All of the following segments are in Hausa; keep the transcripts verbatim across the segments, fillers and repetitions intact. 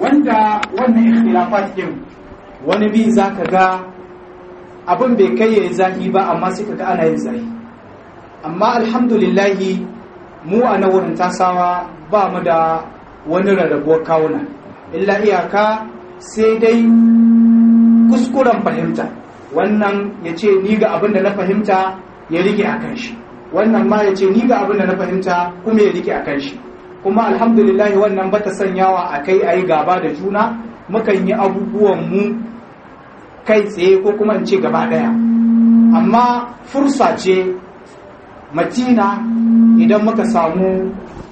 wanda wannan ikhtilafat din wani bi zaka ga abin bai kai yayi zahi ba amma sai kaga ana yin zahi. Amma alhamdulillah mu a na wurin tasawa ba mu da wani rarrabuwar kawuna, illa iyaka sai dai kuskuren fahimta. Wannan ya ce ni ga abin da na fahimta ya rike a kan shi, wannan ma ya ce ni ga abin da na fahimta kuma ya rike a kan shi. Kuma alhamdulillah wannan bata sanyawa a kai a yi gaba da juna, mukan yi abubuwan mu kai tsaye ko kuma in ce gaba daya. Amma fursa ce matina idan muka samu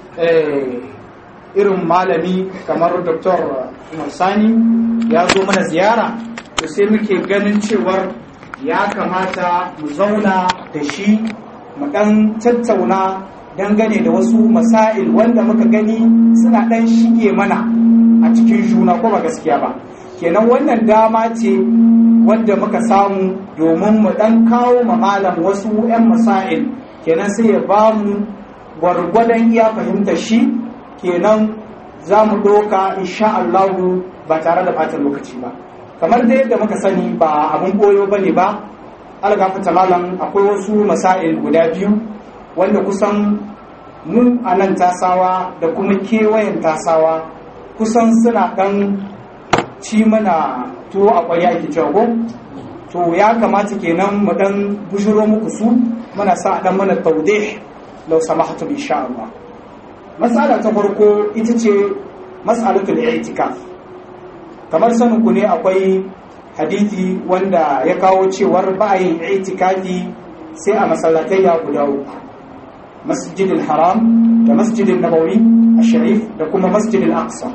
irin malami kamar Doktor Umar Sani ya zo mana ziyara, to sai muke ganin cewar ya kamata mu zauna da shi mu dan tattauna dangane da wasu masail wanda muka gani suna dan shige mana a cikin juna, ko ba gaskiya ba. Kenan wannan dama ce wanda muka samu domin mu dan kawo ma malam wasu 'yan masail, kenan sai ya ba mu gwargwadon iya fahimtar shi, kenan za mu doka insha Allah ba tare da ɓata lokaci ba. Kamar da yadda muka sani ba abun boyo bane ba, algafata malam akwai wasu masail guda biyu wanda kusan mu a nan tasawa da kuma kewayen tasawa kusan suna ɗan ci mana tuwo a ƙwarya ake cewa ko, to ya kamata kenan mu ɗan bushiro muku su, muna sa ɗan mana taudih lau samahatu insha Allah. Mas'ala ta farko ita ce mas'alatul i'tikaf. Kamar sanin ku ne akwai hadisi wanda ya kawo cewar ba a yin i'tikafi sai a masallatai ya guda uku, masjidil haram da masjidil nabawi al-sharif da kuma masjidil aqsa.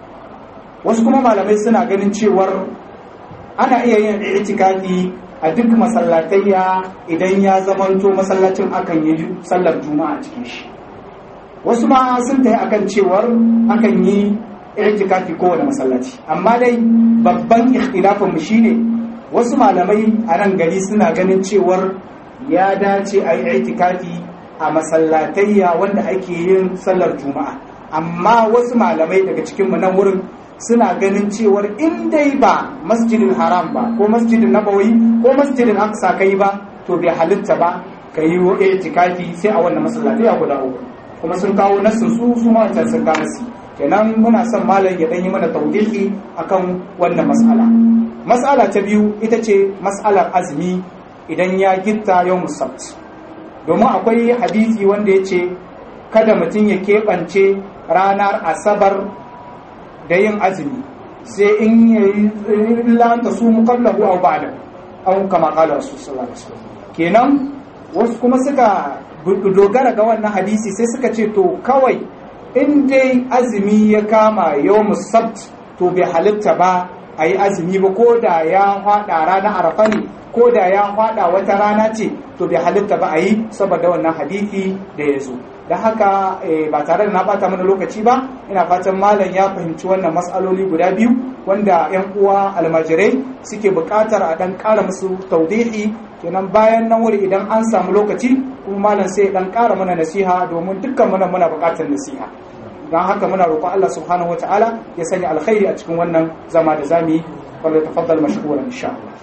Wasu kuma malamai suna ganin cewar ana iya yin i'tikafi a duk masallatayya idan ya zamanto masallacin akan yi sallar juma'a cikin shi. Wasu ma sun tayi akan cewar akan yi i'tikafi kowane masallaci, amma dai babban ikhtilafin mu shine wasu malamai a nan gari suna ganin cewar ya dace a yi i'tikafi a masallatayya wanda ake yin sallar juma'a, amma wasu malamai daga cikin mu nan wurin suna ganin cewar in dai ba masjidin haram ba ko masjidin nabawi ko masjidin aqsa kai ba, to bai halitta ba ka yi i'tikafi sai a wannan masallatayya guda uku. Kuma sun kawo nassin su su ma wancan sun kawo nassi, kenan muna son malam ya dan yi mana tawdihi akan wannan mas'ala. Mas'ala ta biyu ita ce mas'alar azumi idan ya gitta yawmus sabt, domin akwai hadisi wanda ya ce kada mutum ya keɓance ranar asabar da yin azumi sai in yi lanta su mukallahu aw ba'da aw kama qala rasul sallallahu alaihi wasallam. Kenan wasu kuma suka dogara ga wannan hadisi sai suka ce to kawai in dai azumi ya kama yawmus sabt to bai halitta ba a yi azumi ba, ko da ya fada ranar arafa ne, ko da ya fada wata rana ce, to bai halitta ba a yi saboda wannan hadisi da ya zo. Da haka ba tare da na bata mana lokaci ba, ina fatan malam ya fahimci wannan mas'aloli guda biyu wanda yan uwa almajirai suke buƙatar a dan ƙara musu tawdihi. Kenan bayan nan wuri idan an samu lokaci kuma malam sai dan ƙara mana nasiha, domin dukkan muna muna buƙatar nasiha. Don haka muna roƙon Allah subhanahu wataala ya sanya alkhairi a cikin wannan zama da zamu yi. Wala tafaddal mashkuran insha Allah.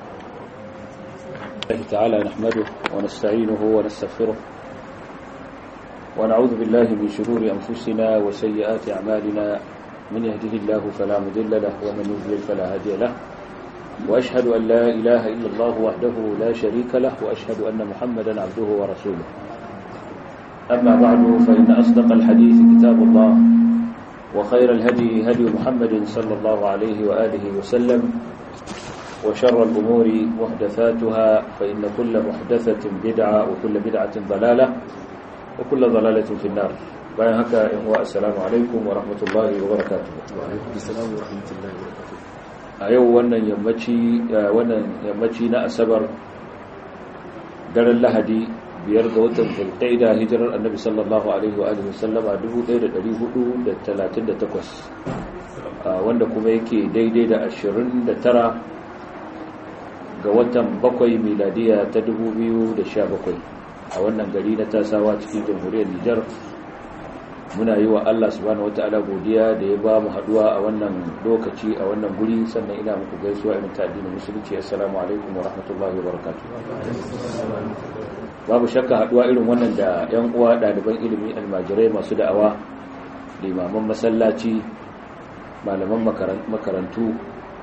الله تعالى نحمده ونستعينه ونستغفره ونعوذ بالله من شرور أنفسنا وسيئات أعمالنا، من يهده الله فلا مضل له ومن يضلل فلا هادي له، وأشهد أن لا إله إلا الله وحده لا شريك له، وأشهد أن محمدا عبده ورسوله. أما بعد، فإن أصدق الحديث كتاب الله، وخير الهدي هدي محمد صلى الله عليه وآله وسلم، وشر الأمور محدثاتها، فإن كل محدثة بدعة وكل بدعة ضلالة وكل ضلالة في النار. bayan haka in wa assalamu alaikum wa rahmatullahi wa barakatuh. Wa alaikum assalam wa rahmatullahi wa barakatuh. A yau wannan yammaci wannan yammaci na asabar daren lahadi biyar ga watan zulqa'ida, hijirar annabi sallallahu alaihi wa alihi wasallama dubu ɗaya da ɗari hudu da talatin da takwas, wanda kuma yake daidai da ashirin da tara ga watan bakwai miladiya ta dubu biyu da sha bakwai a wannan gari na tasawa cikin jamhuriyar Nijar, muna yi wa Allah subhanahu wataala godiya da ya ba mu haduwa a wannan lokaci a wannan guri, sannan ina muku gaisuwa irin ta addinin musulunci. Assalamu alaikum wa rahmatullahi wa barakatuh. Babu shakka haduwa irin wannan da yan uwa ɗaliban ilimi, almajirai masu da'awa, limaman masallaci, malaman makarantu,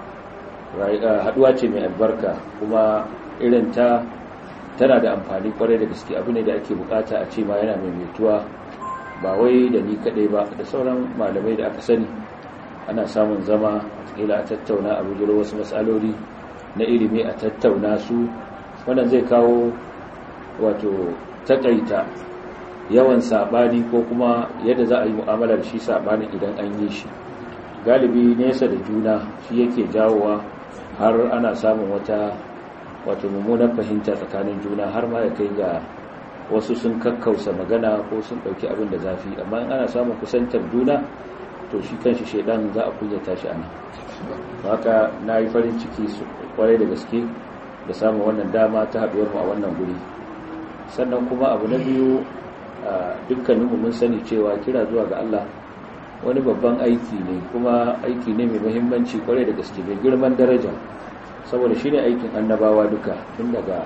haduwa ce mai albarka, kuma irin ta tana da amfani kwarai da gaske. Abu ne da ake bukata a ce ma yana maimaituwa, ba wai da ni kadai ba, da sauran malamai da aka sani. Ana samun zama a tattauna a bujiro wasu matsaloli na ilimi, a tattauna su. Wannan zai kawo wato takaita yawan sabani ko kuma yadda za a yi mu'amalar shi sabanin idan an yi shi. Galibi nesa da juna shi yake jawowa har ana samun wata wato mummunar fahimta tsakanin juna, har ma ya kai ga wasu sun kakkausa magana ko sun ɗauki abin da zafi. Amma in ana samun kusantar juna, to shi kanshi shaidan za a kunyata shi ana. Haka na yi farin ciki kwarai da gaske da samun wannan dama ta haɗuwar mu a wannan guri. Sannan kuma abu na biyu, dukkaninmu mun sani cewa kira zuwa ga Allah wani babban aiki ne, kuma aiki ne mai muhimmanci kwarai da gaske, mai girman daraja, saboda shine aikin annabawa duka, tun daga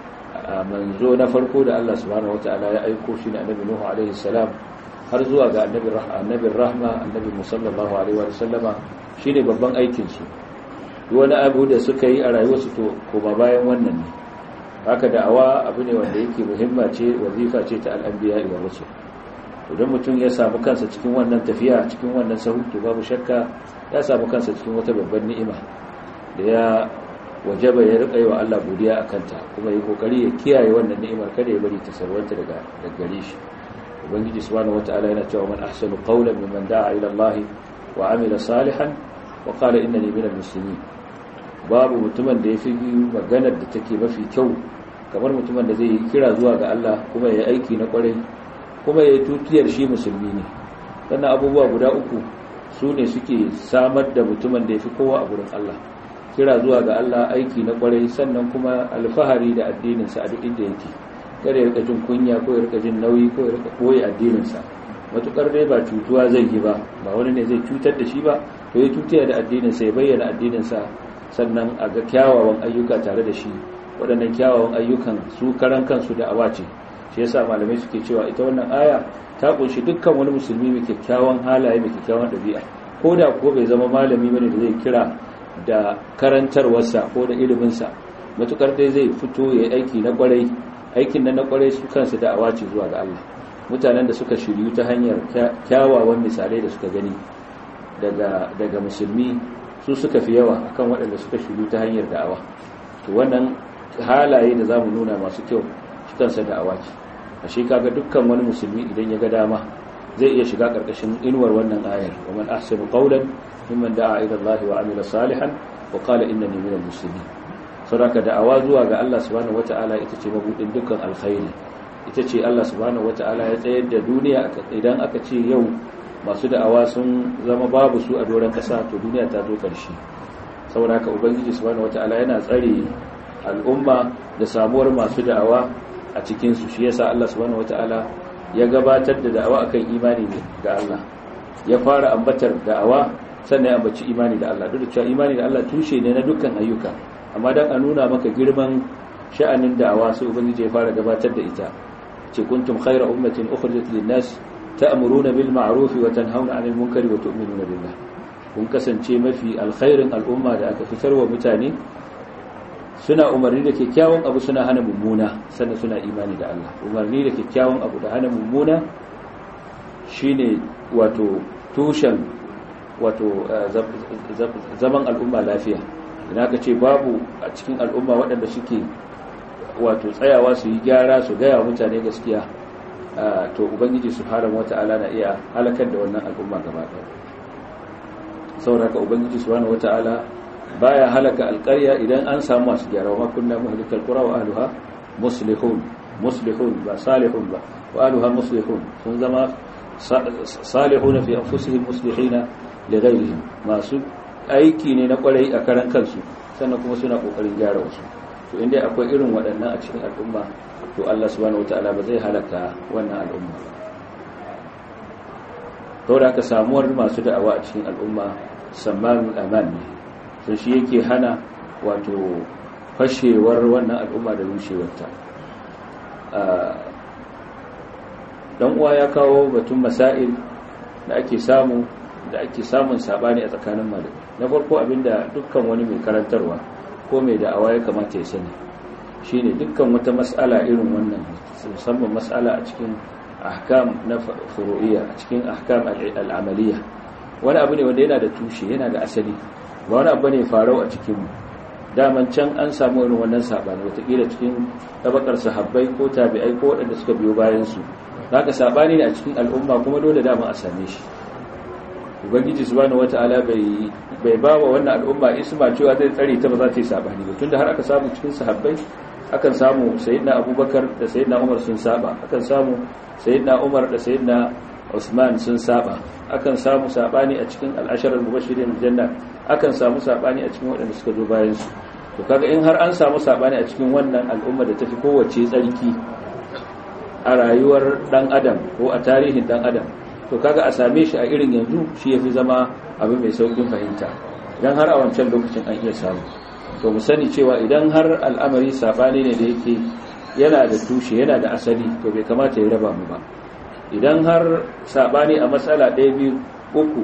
manzo na farko da Allah subhanahu wataala ya aiko shi ne annabi Nuhu alaihi salam, har zuwa ga annabi rahma annabi rahma annabi sallallahu alaihi wa sallama, shine babban aikin su. Wani abu da suka yi a rayuwarsu to kuma bayan wannan ne. Haka da'awa abu ne wanda yake muhimma ce, wazifa ce ta al-anbiya wa rusul. Idan mutum ya samu kansa cikin wannan tafiya, cikin wannan sahu, to babu shakka ya samu kansa cikin wata babbar ni'ima da ya wajaba ya rika yi wa Allah godiya a kanta, kuma yi kokari ya kiyaye wannan ni'imar, kada ya bari ta sarwanta daga daga gare shi. Ubangiji subhanahu wata'ala yana cewa man ahsanu qawlan mimman da'a ila Allah wa amila salihan wa qala innani minal muslimin. Babu mutumin da yafi maganar da take mafi kyau kamar mutumin da zai kira zuwa ga Allah kuma ya aiki na kwarai, kuma ya tutiyar shi musulmi ne. Wannan abubuwa guda uku su ne suke samar da mutumin da yafi kowa a gurin Allah. Kira zuwa ga Allah, aiki na kwarai, sannan kuma alfahari da addininsa a duk inda yake. Kada ya rika jin kunya ko ya rika jin nauyi ko ya rika boye addininsa. Matukar dai ba cutuwa zai yi ba, ba wani ne zai cutar da shi ba, to ya tutiya da addininsa, ya bayyana addininsa, sannan a ga kyawawan ayyuka tare da shi. Waɗannan kyawawan ayyukan su karan kansu da awace. Shi yasa malamai suke cewa ita wannan aya ta kunshi dukkan wani musulmi mai kyakkyawan halaye, mai kyakkyawan ɗabi'a. Ko da ko bai zama malami bane da zai kira da karantarwarsa ko da iliminsa, matukar dai zai fito ya aiki na kwarai. Aikin nan na kwarai su kansu da awace zuwa ga Allah. Mutanen da suka shiryu ta hanyar kyawawan misalai da suka gani daga daga musulmi, su suka fi yawa akan waɗanda suka shiryu ta hanyar da'awa. To wannan halaye da zamu nuna masu kyau su kansa da'awa ce. Ashe kaga dukkan wani musulmi idan ya ga dama zai iya shiga karkashin inuwar wannan ayar, wa man ahsanu qawlan mimman da'a ila Allah wa amila salihan wa qala innani minal muslimin. Saboda da'awa zuwa ga Allah subhanahu wata'ala ita ce mabudin dukkan alkhairi. Ita ce Allah subhanahu wata'ala ya tsayar da duniya. Idan aka ce yau masu da'awa sun zama babu su a doron kasa, to duniya ta zo karshe. Saboda haka ubangiji subhanahu wata'ala yana tsare al'umma da samuwar masu da'awa a cikin su. Shi yasa Allah subhanahu wata'ala ya gabatar da da'awa akan imani da Allah. Ya fara ambatar da'awa, sannan ya ambaci imani da Allah. Duk da cewa imani da Allah tushe ne na dukkan ayyuka, amma dan a nuna maka girman sha'anin da'awa sai ubangiji ya fara gabatar da ita. Ce kuntum khayra ummatin ukhrijat lin-nas ta'muruna bil ma'ruf wa tanhauna 'anil munkari wa tu'minuna billah. Kun kasance mafi alkhairin al'umma da aka fitarwa mutane, suna umarni da kyakkyawan abu, suna hana mummuna, sannan suna imani da Allah. Umarni da kyakkyawan abu da hana mummuna shine wato tushen wato zaman al'umma lafiya. Idan aka ce babu a cikin al'umma waɗanda suke wato tsayawa su yi gyara, su gaya mutane gaskiya, to ubangiji subhanahu wata'ala na iya halakar da wannan al'umma gaba ɗaya. Saboda haka ubangiji subhanahu wata'ala baya halaka alƙarya idan an samu masu gyara. Wa kunna muhlikal qura wa ahliha muslihun. Muslihun ba salihun ba, wa ahliha muslihun. Sun zama salihun fi anfusihim muslihina li ghayrihim. Masu aiki ne na kwarai a karan kansu, sannan kuma suna kokarin gyara wasu. To inda akwai irin waɗannan a cikin al'umma, to Allah subhanahu wataala ba zai halaka wannan al'umma. saboda haka samuwar masu da'awa a cikin al'umma sammanul aman ne, sun shi yake hana wato fashewar wannan al'umma da rushewarta. dan uwa ya kawo batun masail da ake samu da ake samun sabani a tsakanin malamai. Na farko abinda dukkan wani mai karantarwa ko mai da'awa ya kamata ya sani shine dukkan wata mas'ala irin wannan, musamman mas'ala a cikin ahkam na furu'iyya, a cikin ahkam al'amaliyya, wani abu ne wanda yana da tushe, yana da asali, ba wani abu ne farau a cikin daman can an samu irin wannan sabani wataƙila cikin tabakar sahabbai ko tabi'ai ko waɗanda suka biyo bayan su. Haka sabani ne a cikin al'umma kuma dole dama a same shi. Ubangiji subhanahu wata'ala bai bai bawa wannan al'umma isma cewa zai tsare ta ba za ta yi sabani ba, tunda har aka samu cikin sahabbai akan samu sayyidina Abubakar da sayyidina Umar sun saba, akan samu sayyidina Umar da sayyidina Usman sun saba, akan samu sabani a cikin al-ashar al-mubashirin bil janna, akan samu sabani a cikin waɗanda suka zo bayan su. To kaga in har an samu sabani a cikin wannan al'umma da tafi kowace tsarki a rayuwar dan adam ko a tarihin dan adam, to kaga a same shi a irin yanzu shi yafi zama abu mai saukin fahimta. Idan har a wancan lokacin an iya samu, to mu sani cewa idan har al'amari sabani ne da yake yana da tushe, yana da asali, to bai kamata ya raba mu ba. Idan har sabani a matsala ɗaya biyu uku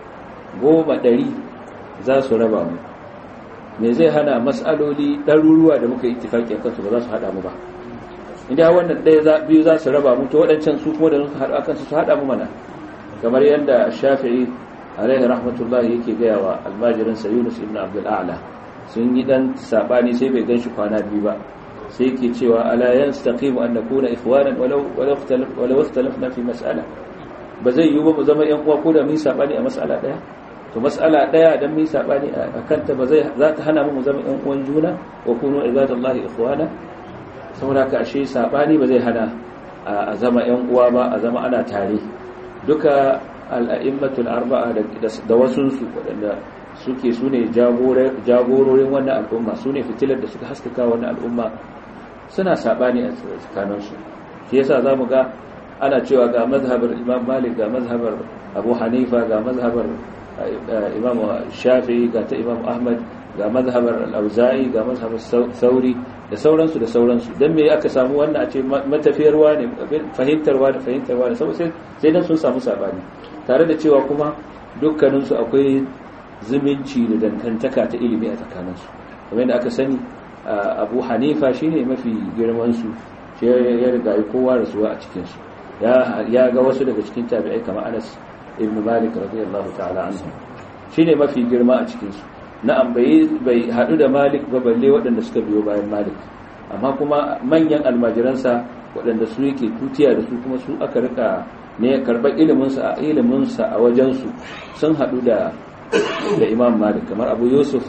goma ɗari za su raba mu, me zai hana matsaloli ɗaruruwa da muka yi ittifaki a kansu ba za su haɗa mu ba? Inda wannan ɗaya biyu za su raba mu, to waɗancan su kuma da suka haɗu a kansu su haɗa mu mana. Kamar yadda Shafi'i alaihi rahmatullahi yake gaya wa almajirinsa Yunus ibn Abdul A'la, sun yi dan sabani sai bai ganshi kwana biyu ba, sai yake cewa ala yastaqimu an nakuna ikhwanan walau walau walau ikhtalafna fi mas'ala, ba zai yi ba mu zama yan uwa ko da mun sabani a mas'ala daya. To mas'ala daya dan mun sabani akan ta ba zai za ta hana mu zama yan uwan juna, wa kunu ibadallahi ikhwana. saboda ka ashe sabani ba zai hana a zama yan uwa ba, a zama ana tare. Duka al'a'immatul arba'a da wasunsu waɗanda suke su ne jagororin wannan al'umma, su ne fitilar da suka haskaka wannan al'umma, suna saɓani a tsakaninsu. Shi yasa za mu ga ana cewa ga mazhabar imam malik, ga mazhabar abu hanifa, ga mazhabar imam shafi'i, ga ta imam ahmad, ga mazhabar al'auza'i, ga mazhabar sauri da sauransu da sauransu. Don me aka samu wannan a ce matafiyarwa ne, fahimtarwa da fahimtarwa ne, sai dan sun samu saɓani, tare da cewa kuma dukkaninsu akwai zumunci da dangantaka ta ilimi a tsakaninsu. Kamar yadda aka sani abu hanifa shine mafi girmansu, shi ya riga kowa rasuwa a cikinsu. Ya ga wasu daga cikin tabi'ai kamar anas ibn malik radiyallahu ta'ala anhu, shine mafi girma a cikinsu. Na'am bai bai hadu da malik ba, balle waɗanda suka biyo bayan malik, amma kuma manyan almajiransa waɗanda su yake tutiya da su, kuma su aka rika ne karɓar iliminsa a iliminsa a wajensu, sun haɗu da da imam malik. Kamar abu yusuf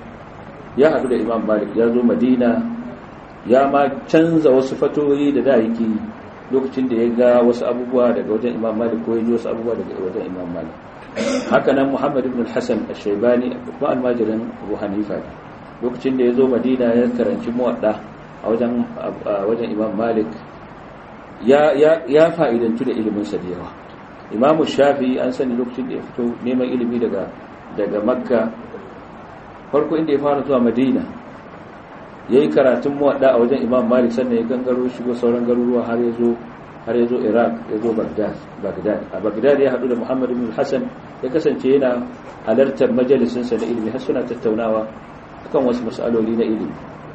ya haɗu da imam malik, ya zo madina, ya ma canza wasu fatoyi da da yake lokacin da ya ga wasu abubuwa daga wajen imam malik, ko ya ji wasu abubuwa daga wajen imam malik. Haka nan muhammad ibn al-hasan al-shaybani kuma almajirin abu hanifa, lokacin da ya zo madina ya karanci muwadda a wajen wajen imam malik, ya ya ya fa'idantu da ilimin sa da yawa. Imam Shafi'i an sani lokacin da ya fito neman ilimi daga daga Makka, farko inda ya fara zuwa Madina yayi karatun muwadda a wajen Imam Malik, sannan ya gangaro shigo sauran garuruwa har ya zo har ya zo Iraq, ya zo Baghdad Baghdad a Baghdad ya hadu da Muhammad ibn al-Hasan, ya kasance yana halartar majalisin sa na ilimi har suna tattaunawa akan wasu mas'aloli na ilimi.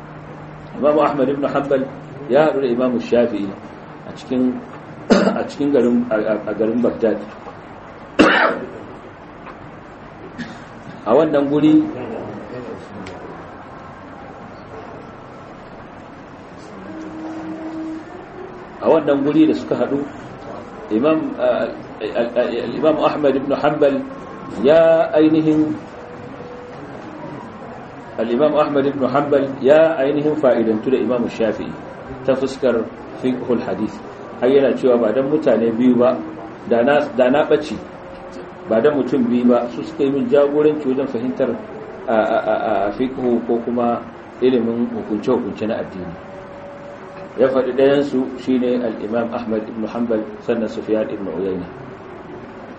Imam Ahmad ibn Hanbal ya hadu da Imam Shafi'i a cikin a cikin garin a garin Baghdad. A wannan guri a wannan guri da suka hadu, Imam Imam Ahmad ibn Hanbal ya ainihin al-Imam Ahmad ibn Hanbal ya ainihin fa'idantu da Imam Shafi'i ta fuskar fiqhul hadith. Har yana cewa ba dan mutane biyu ba da na da na bace, ba dan mutum biyu ba su suka yi min jagoranci wajen fahimtar a fiqhu ko kuma ilimin hukunce-hukunce na addini. Ya faɗi ɗayan su shine al-Imam Ahmad ibn Hanbal, sannan Sufyan ibn Uyayna.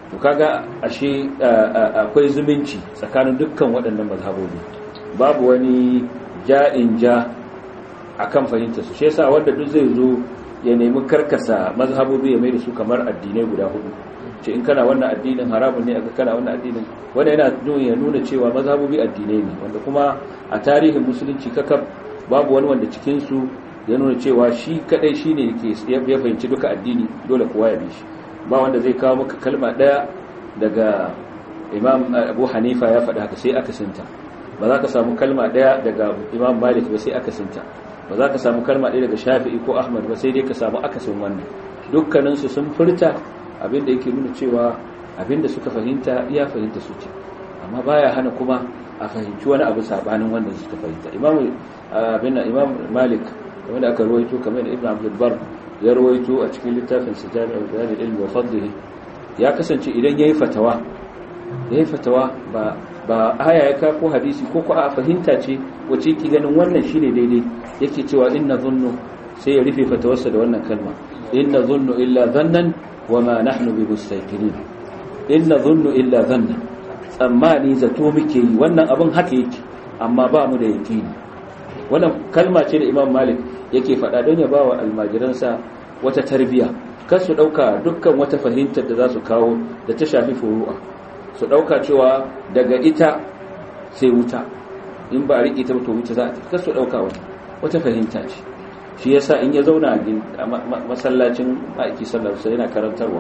to kaga ashe akwai zumunci tsakanin dukkan waɗannan mazhabobi, babu wani ja'in ja akan fahimta su. Shi yasa wanda duk zai zo ya nemi karkasa mazhabobi ya mai da su kamar addinai guda hudu, ce in kana wannan addinin haramun ne aka kana wannan addinin, wanda yana ya nuna cewa mazhabobi addinai ne, wanda kuma a tarihin musulunci kakab babu wani wanda cikin su ya nuna cewa shi kadai shine yake ya fahimci duka addini dole kowa ya bi shi. Ba wanda zai kawo maka kalma daya daga Imam Abu Hanifa ya faɗi haka sai aka sinta, ba za ka samu kalma daya daga Imam Malik ba sai aka sinta, ba za ka samu kalma daya daga Shafi'i ko Ahmad ba sai dai ka samu akasin wannan. Dukkaninsu sun furta abinda yake nuna cewa abinda suka fahimta iya fahimta su ce, amma baya hana kuma a fahimci wani abu sabanin wanda suka fahimta. Imam abinda Imam Malik wanda aka rawaito kamar da Ibn Abdul Bar ya rawaito a cikin littafin Jami'ul Bayan al-Ilm wa Fadlihi, ya kasance idan yayi fatawa yayi fatawa ba ba aya ya ka ko hadisi ko ko a fahimta ce wace yake ganin wannan shine daidai, yake cewa inna dhunnu, sai ya rufe fatawarsa da wannan kalma, inna dhunnu illa dhannan wama nahnu bimustaqinin. Inna dhunnu illa dhannan, tsammani zato muke yi, wannan abin haka yake amma ba mu da yaqini. Wannan kalma ce da Imam Malik yake faɗa don ya bawa almajiransa wata tarbiya, kar su ɗauka dukkan wata fahimtar da za su kawo da ta shafi furu'a su ɗauka cewa daga ita sai wuta, in ba a riƙe ta to wuta za a tafi, kar su ɗauka wata wata fahimta ce. Shi yasa in ya zauna a masallacin ma'aiki sallallahu alaihi wasallam yana karantarwa,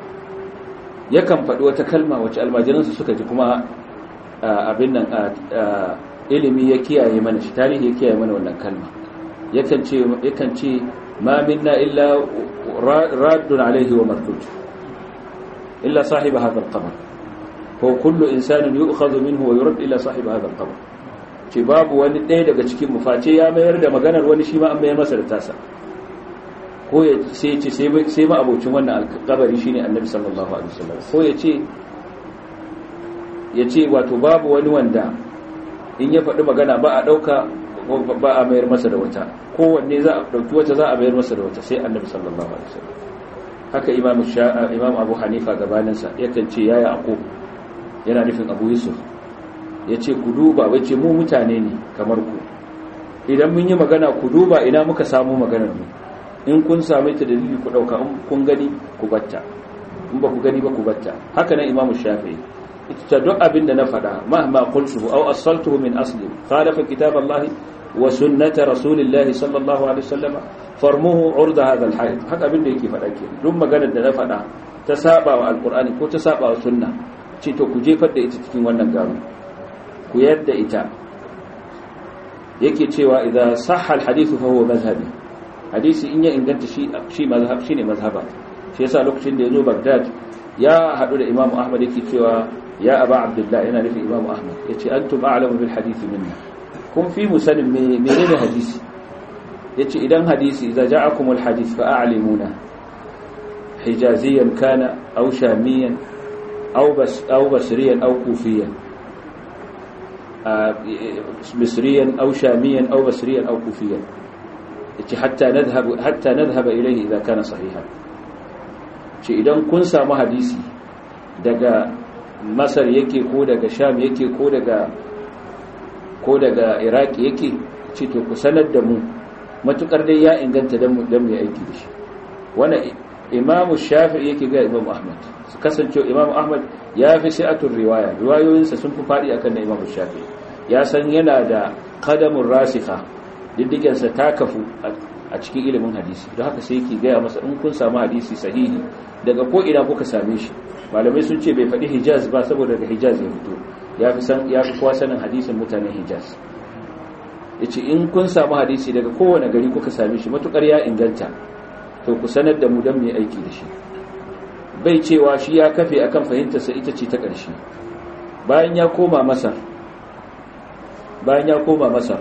yakan faɗi wata kalma wacce almajiransa suka ji kuma abin nan ilimi ya kiyaye mana shi, tarihi ya kiyaye mana wannan kalma. yakan ce yakan ce ma minna illa raddun alaihi wa mardud illa sahib hadha al-qabr, ko kullu insanin yu'khadhu minhu wa yurad illa sahib hadha al-qabr. Ce babu wani ɗaya daga cikin mu face ya mayar da maganar wani, shi ma an mayar masa da tasa, ko ya sai ce sai ma abocin wannan alkabari shine annabi sallallahu alaihi wasallam, ko ya ce ya ce wato babu wani wanda in ya faɗi magana ba a ɗauka ba a mayar masa da wata, kowanne za a ɗauki wata za a mayar masa da wata sai annabi sallallahu alaihi wasallam. Haka imam imam Abu Hanifa gabaninsa yakan ce ya Yaqub, yana nufin Abu Yusuf, yace ku duba, wace mu mutane ne kamar ku, idan mun yi magana ku duba ina muka samu maganar mu, in kun same ta dalili ku ɗauka, in kun gani ku batta, in ba ku gani ba ku batta. Haka nan imam Shafi'i, ita duk abin da na faɗa mahma qultuhu aw asaltuhu min asli khalafa kitab Allah wa sunnata rasulillah sallallahu alaihi wasallam farmuhu urda hadha alhayy. Haka abin da yake faɗa ke, duk maganar da na faɗa ta saba wa alqur'ani ko ta saba wa sunna, ce to ku jefar da ita cikin wannan garu, ku yadda ita. Yake cewa idza sahha alhadith fa huwa mazhabi, hadisi in ya inganta shi shi mazhab shine mazhaba. Shi yasa lokacin da yazo Baghdad ya hadu da Imam Ahmad yake cewa ya Aba Abdullah, yana nufin Imam Ahmad, yace antum a'lamu bil hadith minna, kun fi musallim menene hadisi. yace idan hadisi idza ja'akum al hadith fa a'limuna hijaziyan kana aw shamiyan aw bas aw basriyan aw kufiyan, misriyan aw shamiyan aw basriyan aw kufiyan, yace hatta nadhhab hatta nadhhab ilayhi idza kana sahihan. ce idan kun samu hadisi daga Masar yake ko daga Sham yake ko daga ko daga Iraki yake, ce to ku sanar da mu, matukar dai ya inganta dan mu dan mu aiki da shi. Wannan Imam Shafi'i yake ga Imam Ahmad, su kasance Imam Ahmad ya fi sai'atul riwaya, riwayoyinsa sun fi fadi akan na Imam Shafi'i. Ya san yana da qadamur rasikha, diddigensa ta kafu a cikin ilimin hadisi, don haka sai yake gaya masa in kun samu hadisi sahihi daga ko ina kuka same shi. Malamai sun ce bai faɗi Hijaz ba saboda daga Hijaz ya fito, ya fi san ya fi kowa sanin hadisin mutanen Hijaz. Yace in kun samu hadisi daga kowane gari kuka same shi, matukar ya inganta, to ku sanar da mu dan mu aiki da shi. Bai cewa shi ya kafe akan fahimtarsa ita ce ta ƙarshe. Bayan ya koma Masar bayan ya koma Masar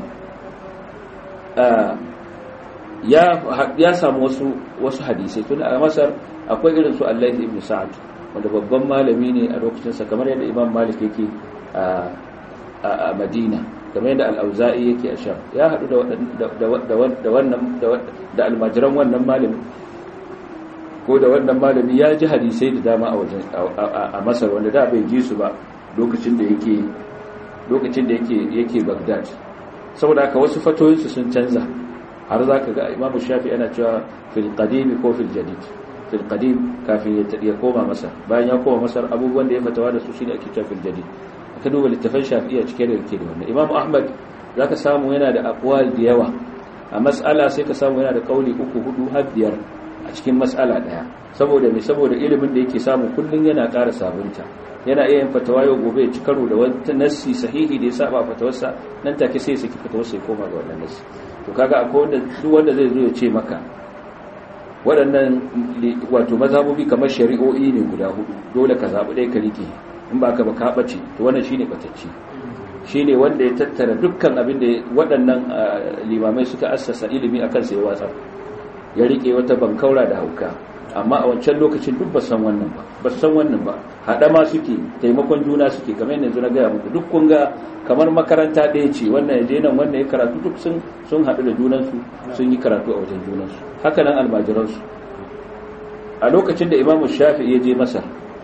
ya ya samu wasu wasu hadisi tun a Masar. Akwai irin su Allah ibn Sa'ad, wanda babban malami ne a lokacin sa, kamar yadda Imam Malik yake a a Madina, kamar yadda Al-Auza'i yake a Sham. Ya hadu da da da wannan da almajiran wannan malami, ko da wannan malami ya ji hadisai da dama a wajen a Masar wanda da bai ji su ba lokacin da yake lokacin da yake yake Baghdad. Saboda haka wasu fatoyinsu sun canza, har zaka ga Imam Shafi'i ana cewa fil qadim ko fil jadid. Fil qadim kafin ya koma Masar, bayan ya koma Masar abubuwan da ya fatawa da su shine ake cewa fil jadid. Aka duba littafin Shafi'i cike da yake da wannan. Imam Ahmad zaka samu yana da aqwal da yawa a mas'ala, sai ka samu yana da kauli uku hudu har biyar a cikin mas'ala daya. Saboda me? Saboda ilimin da yake samu kullun yana ƙara sabunta. Yana iya yin fatawa yau gobe ya ci karo da wata nassi sahihi da ya saba fatawarsa, nan take sai ya saki fatawarsa ya koma ga wannan nassi. To kaga akwai wanda duk wanda zai zo ya ce maka waɗannan wato mazhabobi kamar shari'o'i ne guda hudu, dole ka zaɓi ɗaya ka rike, in ba ka ba ka ɓace, to wannan shine ɓatacci. Shine wanda ya tattara dukkan abin da waɗannan limamai suka assasa ilimi akan sai ya watsa, ya rike wata bankaura da hauka. Amma a wancan lokacin duk ba san wannan ba ba san wannan ba hada ma suke, taimakon juna suke, kamar yanzu na gaya muku, duk kun ga kamar makaranta ɗaya ce, wannan ya je nan wannan ya karatu, duk sun sun haɗu da junansu, sun yi karatu a wajen junansu. Haka nan almajiransu a lokacin da Imam Shafi'i ya je Masar,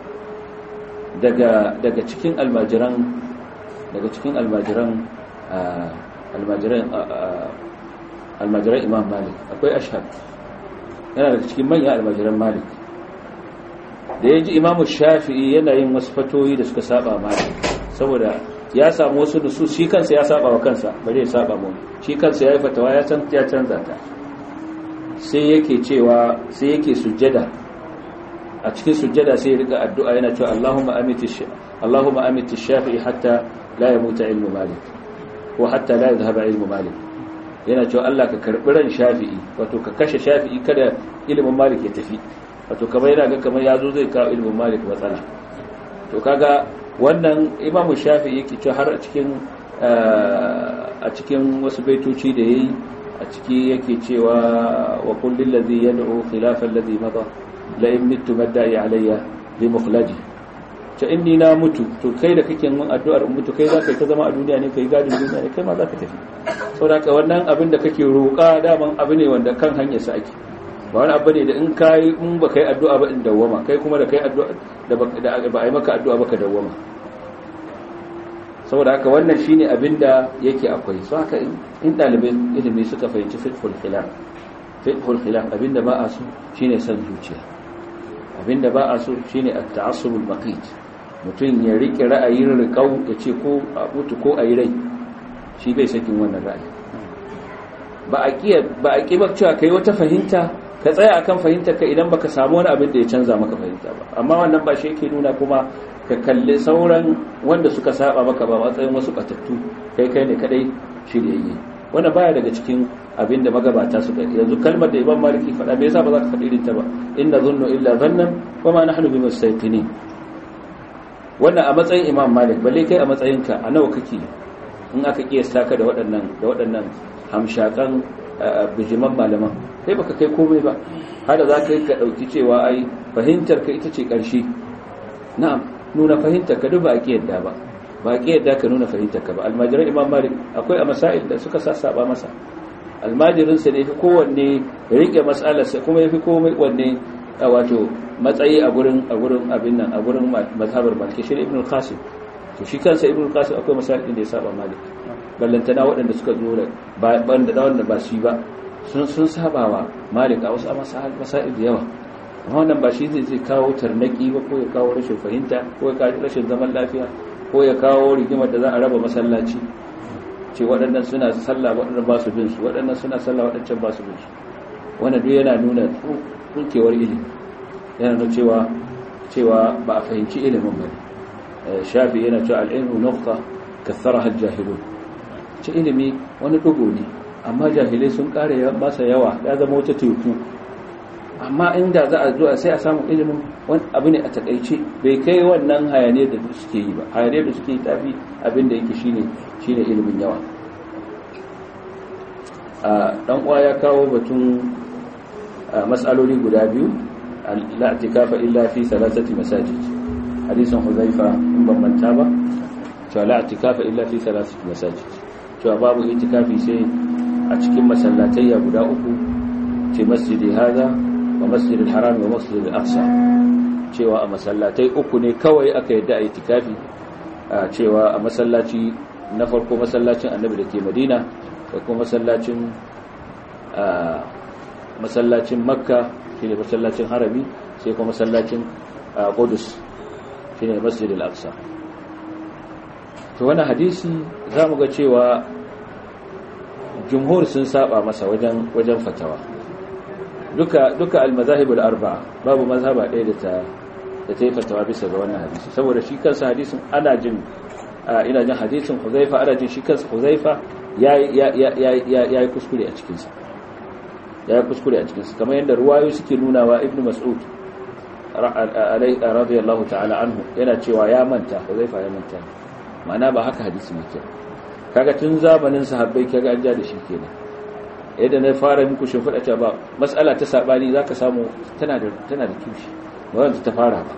daga daga cikin almajiran daga cikin almajiran almajiran almajiran Imam Malik akwai Ashhab, yana daga cikin manyan almajiran Malik. Da ya ji Imam Shafi'i yana yin wasu fatoyi da suka saba Malik, saboda ya samu wasu nusus, shi kansa ya saba wa kansa, bare ya saba mu, shi kansa yayi fatawa ya san ya canza ta, sai yake cewa sai yake sujjada. A cikin sujjada sai ya rika addu'a yana cewa Allahumma amiti Allahumma amiti Shafi'i hatta la yamuta ilmu Malik, ko hatta la yadhhaba ilmu Malik. Yana cewa Allah ka karbi ran Shafi'i, wato ka kashe Shafi'i kada ilimin Malik ya tafi, wato kamar yana ga kamar yazo zai kawo ilimin Malik matsala. To kaga wannan Imam Shafi'i yake cewa har a cikin a cikin wasu baitoci da yayi a ciki yake cewa wa kullil ladhi yad'u khilafa alladhi mada la in mittu madda'i alayya bi mukhlaji. To inni na mutu, to kai da kake mun addu'ar mutu, kai za ka ta zama a duniya ne, kai gadin duniya ne, kai ma za ka tafi. Saboda ka wannan abin da kake roƙa daman abu ne wanda kan hanyar sa ake, ba wani abu ne da in kai in ba kai addu'a ba in dawwama, kai kuma da kai addu'a da ba a yi maka addu'a ba ka dawwama. Saboda haka wannan shine abin da yake akwai. So haka in ɗalibai ilimi suka fahimci fiqhul khilaf fiqhul khilaf abinda ba a so shine san zuciya, abinda ba a so shine at-ta'assub al-baqit, mutum ya rike ra'ayin riƙau ya ce ko a mutu ko a yi rai, shi bai sakin wannan ra'ayi. Ba a ƙiya ba a ƙibar cewa kai wata fahimta ka tsaya akan fahimtar ka idan baka samu wani abin da ya canza maka fahimta ba, amma wannan ba shi yake nuna kuma ka kalli sauran wanda suka saba maka ba matsayin wasu batattu, kai kai ne kadai shiryayye. Wannan baya daga cikin abin da magabata suka yi. Yanzu kalmar da Imam Maliki faɗa, me yasa ba za ka faɗi irin ta ba? Inna dhunnu illa dhannan wa ma nahnu bimustayqinin. Wannan a matsayin Imam Malik, balle kai a matsayinka a nawa kake in aka kiyasta ka da waɗannan da waɗannan hamshakan bijiman malaman, kai baka kai komai ba, har da za ka yi ka ɗauki cewa ai fahimtar ka ita ce ƙarshe. Na'am, nuna fahimtar ka duk ba a kiyarda ba, ba a kiyarda ka nuna fahimtar ka ba. Almajiran Imam Malik akwai a masail da suka sassaba masa, almajirinsa ne fi kowanne rike mas'alarsa, kuma ya fi komai wanne wato matsayi a gurin a gurin abin nan a gurin mazhabar Maliki, shi Ibn al-Qasim. To shi kansa Ibn al-Qasim akwai masail din da ya saba Malik, ballantana waɗanda suka zo da ban da wanda ba shi ba sun sun sabawa Malik a wasu masail da yawa. Amma wannan ba shi zai kawo tarnaki ba, ko ya kawo rashin fahimta, ko ya kawo rashin zaman lafiya, ko ya kawo rigimar da za a raba masallaci, ce waɗannan suna sallah waɗannan ba su bin su, waɗannan suna sallah waɗancan ba su bin su. Wannan duk yana nuna tsukewar ilimi, yana nuna cewa cewa ba a fahimci ilimin ba. Shafi yana cewa al-ilmu nuqta katharaha al-jahilun, ce ilimi wani dugo ne, amma jahilai sun kare masa yawa, ya zama wata teku. Amma inda za a zo sai a samu ilimin wani abu ne a takaice, bai kai wannan hayaniyar da suke yi ba. Hayaniyar da suke yi tafi abin da yake shine shine ilimin yawa. A dan uwa ya kawo batun mas'aloli guda biyu, la i'tikafa illa fi thalathati masajid. Hadisin Huzaifa in ban manta ba, cewa la i'tikafa illa fi thalathati masajid, cewa babu itikafi sai a cikin masallatayya guda uku, ce masjidi hada wa masjidil haram wa masjidil aqsa cewa a masallatai uku ne kawai aka yadda a itikafi cewa a masallaci na farko masallacin annabi da ke madina da kuma masallacin masallacin makka shine masallacin harami sai kuma masallacin qudus shine masjidil aqsa. to wannan hadisi zamu ga cewa jumhur sun saba masa wajen wajen fatawa duka duka al-mazahib al-arba'a babu mazhaba ɗaya da ta da ta yi fatawa bisa ga wannan hadisi saboda shi kansa hadisin ana jin ina jin hadisin Huzaifa ana jin shi kansa Huzaifa yayi yayi kuskure a cikin sa yayi kuskure a cikin sa kamar yadda ruwayo suke nunawa Ibn Mas'ud radiyallahu ta'ala anhu yana cewa ya manta Huzaifa ya manta ma'ana ba haka hadisin yake kaga tun zamanin sahabbai kaga an ja da shi kenan yadda na fara muku shimfiɗa cewa ba mas'ala ta sabani zaka samu tana da tana da tushe wanda ta fara ba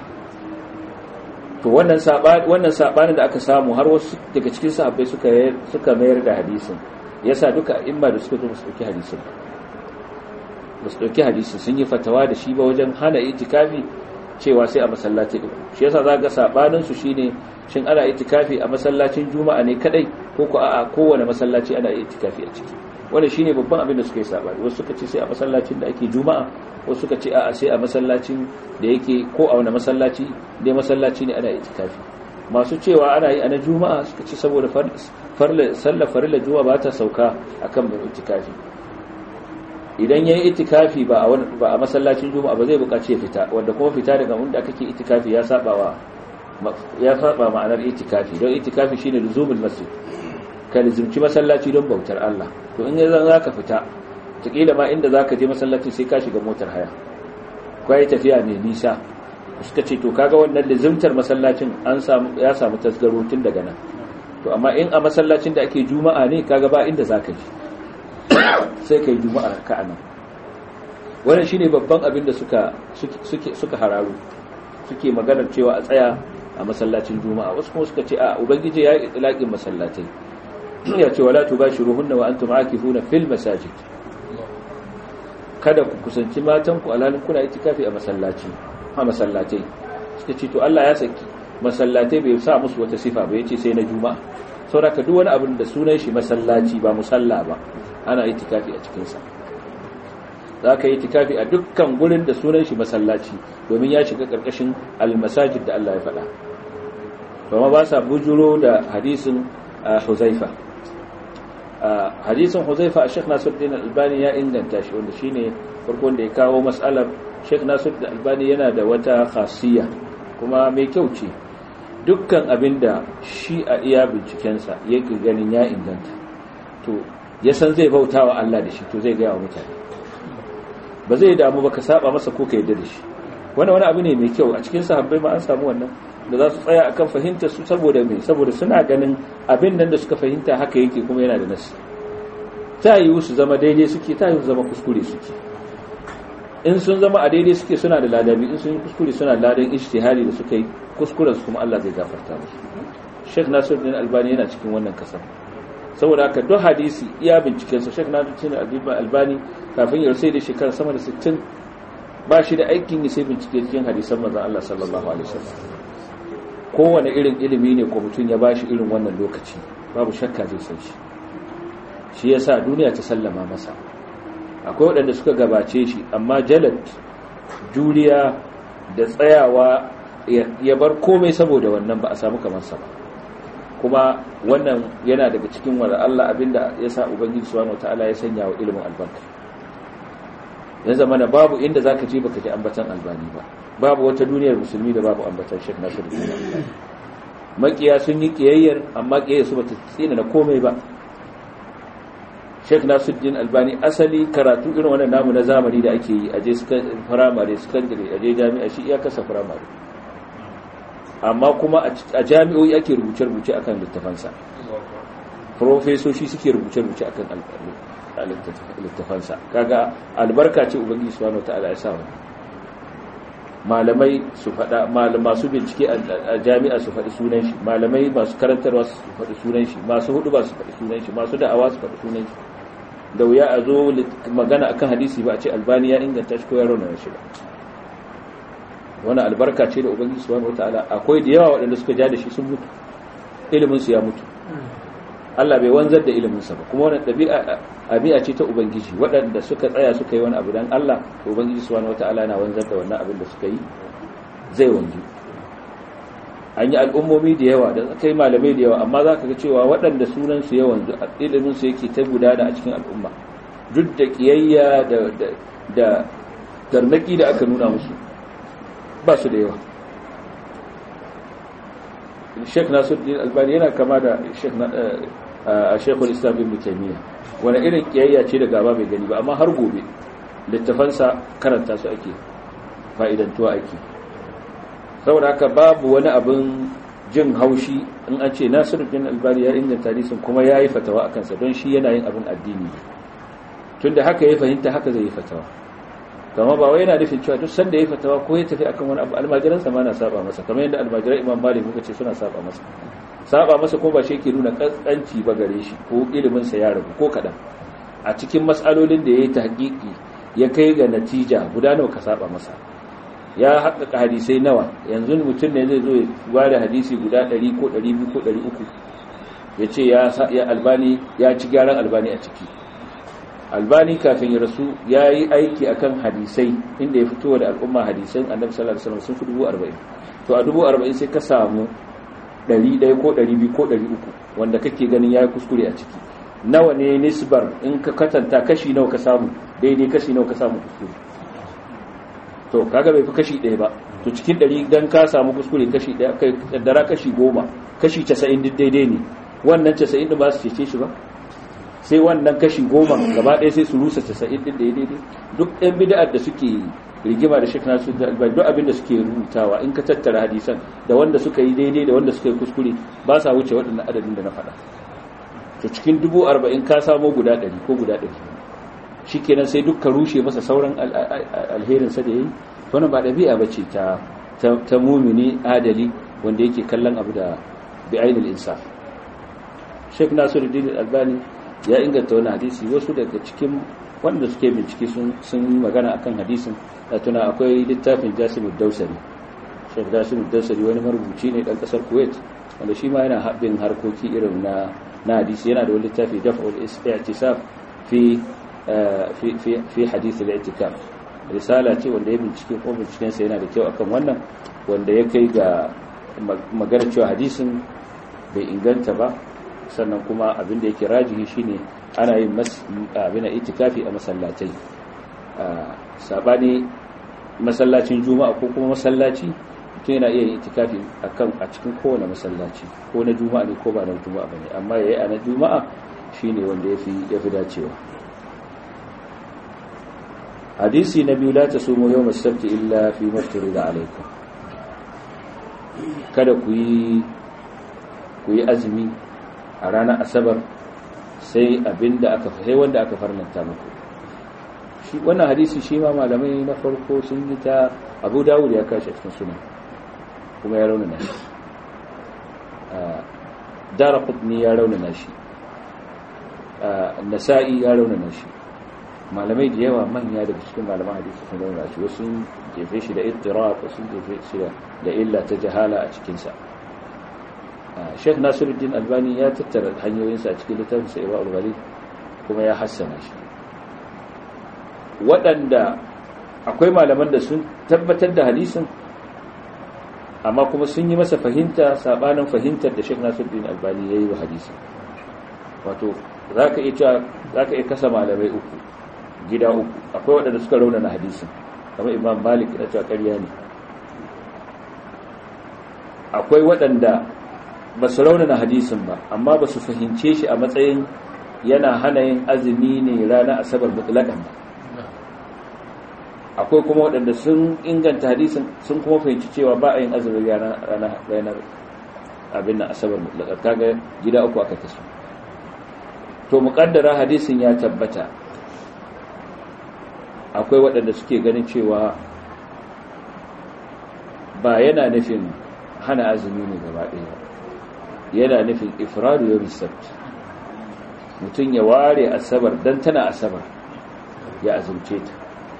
to wannan sabani wannan sabanin da aka samu har wasu daga cikin sahabbai suka suka mayar da hadisin yasa duka imma da suka zo su dauki hadisin ba su dauki hadisin sun yi fatawa da shi ba wajen hana itikafi cewa sai a masallaci din shi yasa zaka ga sabanin su shine shin ana itikafi a masallacin juma'a ne kadai ko ko a'a kowane masallaci ana itikafi a ciki wannan shine babban abin da suka yi sabani wasu suka ce sai a masallacin da ake juma'a wasu suka ce a'a sai a masallacin da yake ko a wani masallaci dai masallaci ne ana itikafi masu cewa ana yi a na juma'a suka ce saboda farla sallar farilla juma'a ba ta sauka akan mai itikafi idan yayi itikafi ba a wani ba a masallacin juma'a ba zai buƙaci ya fita wanda kuma fita daga inda kake itikafi ya sabawa ya saba ma'anar itikafi don itikafi shine luzumul masjid ka lizumci masallaci don bautar Allah to in yanzu zaka fita takila ma inda zaka je masallaci sai ka shiga motar haya kai tafiya mai nisa suka ce to kaga wannan lizumtar masallacin an samu ya samu tasgaro tun daga nan to amma in a masallacin da ake juma'a ne kaga ba inda zaka je sai kai juma'a ka anan wannan shine babban abin da suka suke suka hararo suke maganar cewa a tsaya a masallacin juma'a wasu kuma suka ce a ubangiji ya yi itlaqin masallatai ya ce wala tubashiruhunna wa antum aakifuna fil masajid kada ku kusanci matan ku alalin kuna itikafi a masallaci a masallatai suka ce to Allah ya saki masallatai bai sa musu wata sifa ba yace sai na juma'a saboda duk wani abin da sunan shi masallaci ba musalla ba ana itikafi a cikin sa zaka yi itikafi a dukkan gurin da sunan shi masallaci domin ya shiga karkashin al-masajid da Allah ya faɗa kuma ba sa bujuro da hadisin Huzaifa hadisin Huzaifa Sheikh Nasiruddin Albani ya inganta shi wanda shine farkon da ya kawo mas'alar Sheikh Nasiruddin Albani yana da wata khasiyya kuma mai kyau ce dukkan abinda shi a iya bincikensa yake ganin ya inganta to ya san zai bautawa Allah da shi to zai ga wa mutane ba zai damu ba ka saba masa ko ka yarda da shi wannan wani abu ne mai kyau a cikin sahabbai ma an samu wannan da za su tsaya akan fahimtar su saboda me saboda suna ganin abin nan da suka fahimta haka yake kuma yana da nasi ta yi su zama daidai suke ta yi su zama kuskure suke in sun zama a daidai suke suna da ladabi in sun yi kuskure suna da ladan ijtihadi da suka yi kuskuren su kuma Allah zai gafarta musu Sheikh Nasiruddin Albani yana cikin wannan kasar saboda haka duk hadisi iya binciken sa Sheikh Nasiruddin Albani kafin ya sai da shekara sama da sittin ba shi da aikin yi sai bincike cikin hadisan manzon Allah sallallahu alaihi wasallam kowane irin ilimi ne ko mutum ya bashi irin wannan lokaci babu shakka zai san shi shi yasa duniya ta sallama masa akwai waɗanda suka gabace shi amma jalat juriya da tsayawa ya bar komai saboda wannan ba a samu kamar sa ba kuma wannan yana daga cikin wanda Allah abinda ya sa ubangiji subhanahu wataala ya sanya wa ilimin albarka ya zama na babu inda zaka je baka ji ambatan albani ba babu wata duniyar musulmi da babu ambatan Sheikh Nasiruddin Albani makiya sun yi kiyayyar amma kiyayyar su bata tsina na komai ba Sheikh Nasiruddin Albani asali karatu irin wannan namu na zamani da ake yi aje suka primary secondary aje jami'a shi iya kasa primary amma kuma a jami'o'i ake rubuce-rubuce akan littafansa profesoshi suke rubuce-rubuce akan littafansa kaga albarka ce ubangiji subhanahu wataala ya sa wannan malamai su fada malama su bincike a jami'a su faɗi sunan shi malamai masu karantarwa su faɗi sunan shi masu hudu ba su faɗi sunan shi masu da'awa su faɗi sunan shi da wuya a zo magana akan hadisi ba a ce albani ya inganta shi ko ya raunana shi ba. Wani albarka ce da ubangiji subhanahu wataala. Akwai da yawa waɗanda suka ja da shi sun mutu, ilimin su ya mutu, Allah bai wanzar da ilimin sa ba. Kuma wannan ɗabi'a ɗabi'a ce ta ubangiji, waɗanda suka tsaya suka yi wani abu dan Allah, ubangiji subhanahu wataala na wanzar da wannan abin da suka yi zai wanzu. An yi al'ummomi da yawa da aka yi malamai da yawa, amma za ka ga cewa waɗanda sunansu ya wanzu a iliminsu yake ta gudana a cikin al'umma, duk da ƙiyayya da tarnaki da aka nuna musu ba su da yawa. Sheikh Nasiruddin Albani yana kama da Sheikhul Islam Ibn Taymiyyah, wani irin ƙiyayya ce da gaba bai gani ba, amma har gobe littafansa karanta su ake, fa'idantuwa ake. Saboda haka babu wani abin jin haushi in an ce Nasiruddin Albani ya inganta hadisin kuma ya yi fatawa a kansa, don shi yana yin abin addini tunda haka ya fahimta haka zai yi fatawa. Kama ba wai yana nufin cewa duk sanda ya fatawa ko ya tafi akan wani abu almajiransa ma na saba masa, kamar yadda almajiran Imam Malik muka ce suna saba masa. Saba masa ko ba shi yake nuna kaskanci ba gare shi ko ilimin sa ya rabu ko kadan. A cikin mas'alolin da yayi tahqiqi ya kai ga natija guda nawa ka saba masa. Ya haƙaƙa hadisai nawa, yanzu mutum ne zai zo ya ware hadisi guda ɗari ko ɗari biyu ko ɗari uku ya ce ya albani ya ci gyaran albani a ciki. Albani kafin ya rasu ya yi aiki akan hadisai inda ya fito da al'umma hadisan annabi sallallahu alaihi wasallam sun fi dubu arba'in. To a dubu arba'in sai ka samu ɗari ɗaya ko ɗari biyu ko ɗari uku wanda kake ganin ya yi kuskure a ciki. Nawa ne nisbar in ka katanta kashi nawa ka samu daidai, kashi nawa ka samu kuskure? To kaga bai fi kashi ɗaya ba. To cikin ɗari dan ka samu kuskure kashi ɗaya, kai kaddara kashi goma, kashi casa'in duk daidai ne. Wannan casa'in ɗin ba su cece shi ba, sai wannan kashi goma gaba ɗaya sai su rusa casa'in ɗin da ya daidai. Duk ɗan bid'ar da suke rigima da Sheikh Nasiruddin Albani, duk abin da suke rubutawa in ka tattara hadisan da wanda suka yi daidai da wanda suka yi kuskure ba sa wuce waɗannan adadin da na faɗa. To cikin dubu arba'in ka samo guda ɗari ko guda ɗari, shi kenan sai duk ka rushe masa sauran alherinsa da ya yi. Wannan ba ɗabi'a ba ce ta mumini adali wanda yake kallon abu da bi'ainul insaf. Sheikh Nasiruddin Albani ya inganta wani hadisi, wasu daga cikin wanda suke bincike sun yi magana akan hadisin. Da tuna akwai littafin Jasim ad-Dawsari, Sheikh Jasim ad-Dawsari wani marubuci ne dan kasar Kuwait wanda shi ma yana haɓin harkoki irin na na hadisi. Yana da wani littafi Daf'ul I'tisaf fi fi fi fi hadith al-i'tikaf, risala ce wanda ya bincike ko binciken sa yana da kyau akan wannan, wanda ya kai ga magana cewa hadisin bai inganta ba. Sannan kuma abin da yake rajihi shine ana yin abin itikafi a masallatai, sabani masallacin juma'a ko kuma masallaci mutum yana iya yin itikafi akan a cikin kowane masallaci, ko na juma'a ne ko ba na juma'a bane, amma yayi a na juma'a shine wanda yafi yafi dacewa. Hadisi na biyu, la tasumu yawm as-sabt illa fi maftarida alaykum. Kada ku yi ku yi azumi a ranar asabar sai abinda aka sai wanda aka farnanta muku. Shi wannan hadisi shi ma malamai na farko sun yi ta, Abu Dawud ya kashi cikin sunan kuma ya raunana shi, Daraqutni ya raunana shi, Nasa'i ya raunana shi. Malamai da yawa manya daga cikin malaman hadisi sun raunana shi, wasu sun jefe shi da ittirab, wasu sun jefe shi da illa ta jahala a cikin sa. Sheikh Nasiruddin Albani ya tattara hanyoyinsa a cikin littafin sa Iba'ul Ghalib kuma ya hassana shi. Waɗanda akwai malaman da sun tabbatar da hadisin amma kuma sun yi masa fahimta sabanin fahimtar da Sheikh Nasiruddin Albani yayi wa hadisin. Wato zaka iya cewa zaka iya kasa malamai uku, gida uku. Akwai waɗanda suka raunana hadisin kamar Imam Malik da cewa ƙarya ne. Akwai waɗanda ba su raunana hadisin ba amma ba su fahimce shi a matsayin yana hana yin azumi ne ranar asabar mutlaqan ba. Akwai kuma waɗanda sun inganta hadisin sun kuma fahimci cewa ba a yin azumi ranar ranar abin nan asabar mutlaqan. Kaga gida uku aka kasu. To muqaddara hadisin ya tabbata, akwai waɗanda suke ganin cewa ba yana nufin hana azumi ne gaba ɗaya, yana nufin ifradu yawm as-sabt, mutum ya ware asabar dan tana asabar ya azumce ta.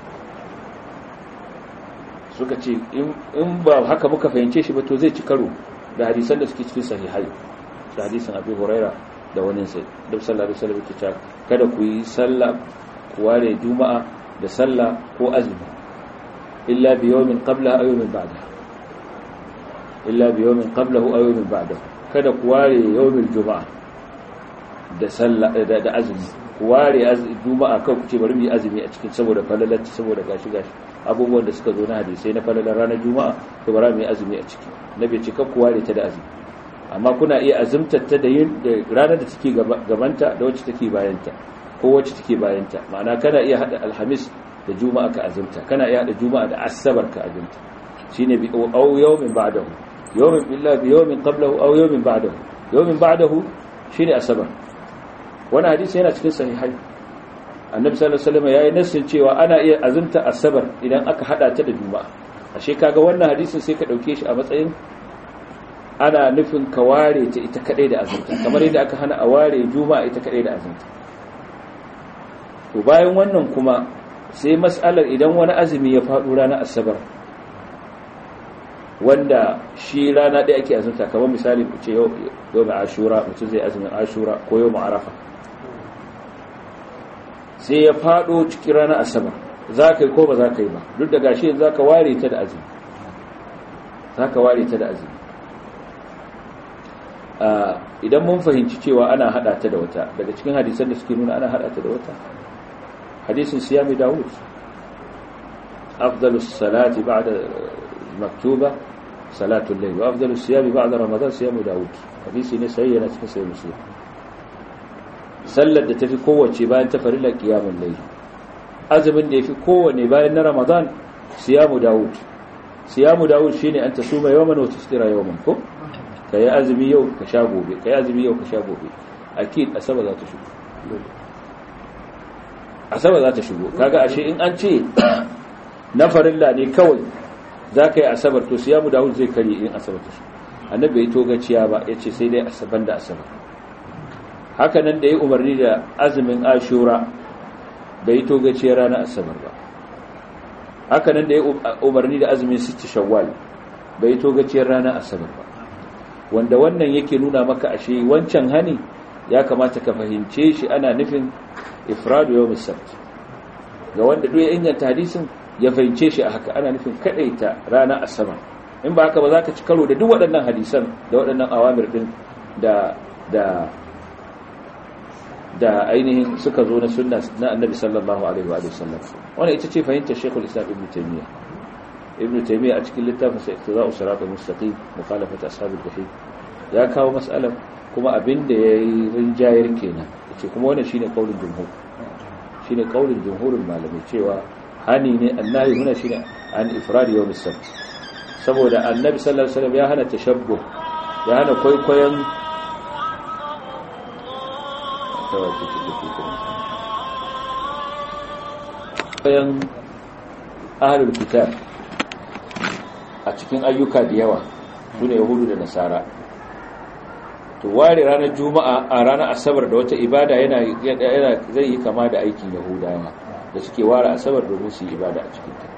Suka ce in ba haka muka fahimce shi ba to zai ci karo da hadisan da suke cikin sahihai, da hadisin Abu Huraira da wani sai da sallallahu alaihi wasallam yake cewa kada ku yi sallah ku ware juma'a da sallah ko azumi illa bi yawmin qabla aw yawmin ba'da illa bi yawmin qablahu aw yawmin ba'da kada ku ware yawmin juma'a da sallah da, da azumi ku ware juma'a kai ku ce bari mu yi azumi a cikin saboda falalati saboda gashi gashi abubuwan da suka zo na hadisi na falalar ranar juma'a to bara mu yi azumi a ciki nabi ce kan ku ware ta da azumi, amma kuna iya azumtar ta da yin da ranar da take gabanta da wacce take bayanta ko wacce take bayanta. Ma'ana kana iya hada alhamis da juma'a ka azumta, kana iya hada juma'a da asabar ka azumta, shine bi aw yawmin ba'dahu yawmin billahi bi yawmin qablahu aw yawmin ba'dahu. Yawmin ba'dahu shine asabar. Wannan hadisi yana cikin sahihai. Annabi sallallahu alaihi wasallam yayi nassin cewa ana iya azumta asabar idan aka hada ta da juma'a. Ashe kaga wannan hadisin sai ka dauke shi a matsayin ana nufin ka ware ta ita kadai da azumta, kamar yadda aka hana a ware juma'a ita kadai da azumta. To bayan wannan kuma sai mas'alar idan wani azumi ya faɗo ranar asabar wanda shi rana ɗaya ake azumta, kamar misali ku ce yau mai ashura mutum zai azumin ashura ko yau ma'arafa, sai ya faɗo cikin ranar asabar, za ka yi ko ba za ka yi ba, duk da gashi za ka ware ta da azumi za ka ware ta da azumi idan mun fahimci cewa ana hada ta da wata daga cikin hadisan da suke nuna ana hada ta da wata, hadisin siyami Dawud afdalus salati ba'da maktuba salatul layl wa afdalus siyami ba'da ramadan siyamu Dawud, hadisi ne sai yana cikin sahih Muslim. Sallar da tafi kowace bayan ta farilla qiyamul layl, azumin da yafi kowanne bayan na ramadan siyamu Dawud. Siyamu Dawud shine an tasuma yawman wa tustira yawman, ko kai azumi yau ka sha gobe, kai azumi yau ka sha gobe, akid asaba za ta shigo asaba za ta shigo kaga ashe in an ce na farilla ne kawai za ka yi asabar to siyamu Dawud zai kare in asabar ta shigo. Annabi bai to gaciya ba, yace sai dai asaban da asabar. Haka nan da ya umarni da azumin ashura bai to gaciya ranar asabar ba. Haka nan da ya umarni da azumin sitti shawwal bai to gaciya ranar asabar ba. Wanda wannan yake nuna maka ashe wancan hani ya kamata ka fahimce shi ana nufin ifradu yawmis sabt. Ga wanda duk ya inganta hadisin ya fahimce shi a haka ana nufin kadaita ranar asabar. In ba haka ba za ka ci karo da duk waɗannan hadisan da waɗannan awamir din da da da ainihin suka zo na sunna na Annabi sallallahu alaihi wa sallam. Wannan ita ce fahimtar Sheikhul Islam Ibn Taymiyyah. Ibn Taymiyyah a cikin littafin sa Iqtida'us Siratal Mustaqim Mukhalafat Ashabil Jahim ya kawo mas'alan kuma abinda yayi rinjayar kenan. Yace kuma wannan shine kaulin jumhur. Shine kaulin jumhurin malamai cewa hani ne annabi huna shine an ifrad yawm as-sabt. Saboda Annabi sallallahu alaihi wasallam ya hana tashabbuh, ya hana kwaikwayon bayan ahlul kitab a cikin ayyuka da yawa sune yahudu da nasara. To ware ranar juma'a a ranar asabar da wata ibada yana yana zai yi kama da aikin yahudawa da suke ware asabar domin su yi ibada a cikin ta.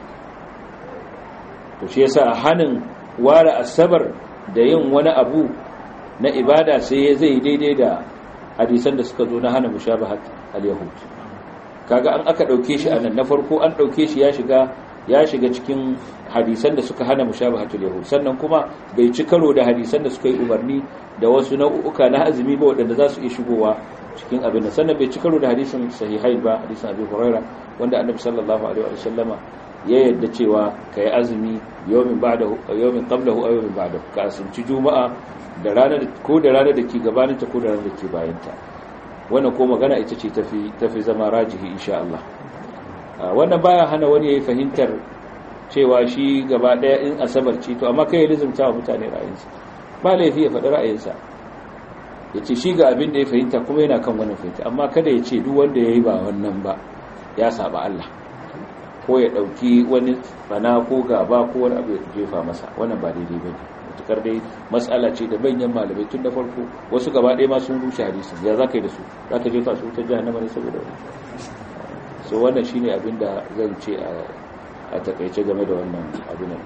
To shi yasa hanin ware asabar da yin wani abu na ibada sai zai daidai da hadisan da suka zo na hana mushabahat al-yahud. Kaga an aka dauke shi anan na farko an dauke shi ya shiga ya shiga cikin hadisan da suka hana mushabahat al-yahud, sannan kuma bai ci karo da hadisan da suka yi umarni da wasu nau'uka na azumi ba waɗanda za su iya shigowa cikin abin nan, sannan bai ci karo da hadisin sahihai ba, hadisin Abu Huraira wanda Annabi sallallahu alaihi wa sallama ya yadda cewa kai azumi yawmin ba'dahu yawmin qablahu aw yawmin ba'dahu, ka asunci juma'a da ranar ko da ranar da ke gabaninta ko da ranar da ke bayanta. Wannan ko magana ita ce tafi tafi zama rajihi insha Allah. Wannan baya hana wani yayi fahimtar cewa shi gaba daya in asabar ce to amma kai ya lizumta wa mutane ra'ayinsa. Ba laifi ya faɗi ra'ayinsa. Yace shi ga abin da ya fahimta kuma yana kan wannan fahimta, amma kada ya ce duk wanda yayi ba wannan ba ya saba Allah. Ko ya dauki wani bana ko gaba ko wani abu ya jefa masa, wannan ba daidai bane. tukar dai matsala ce da manyan malamai tun da farko wasu gaba ɗaya ma sun rushe hadisin ya za ka yi da su za ka jefa su ta jahannama ne saboda wani so wannan shine abin da zan ce a takaice game da wannan abin nan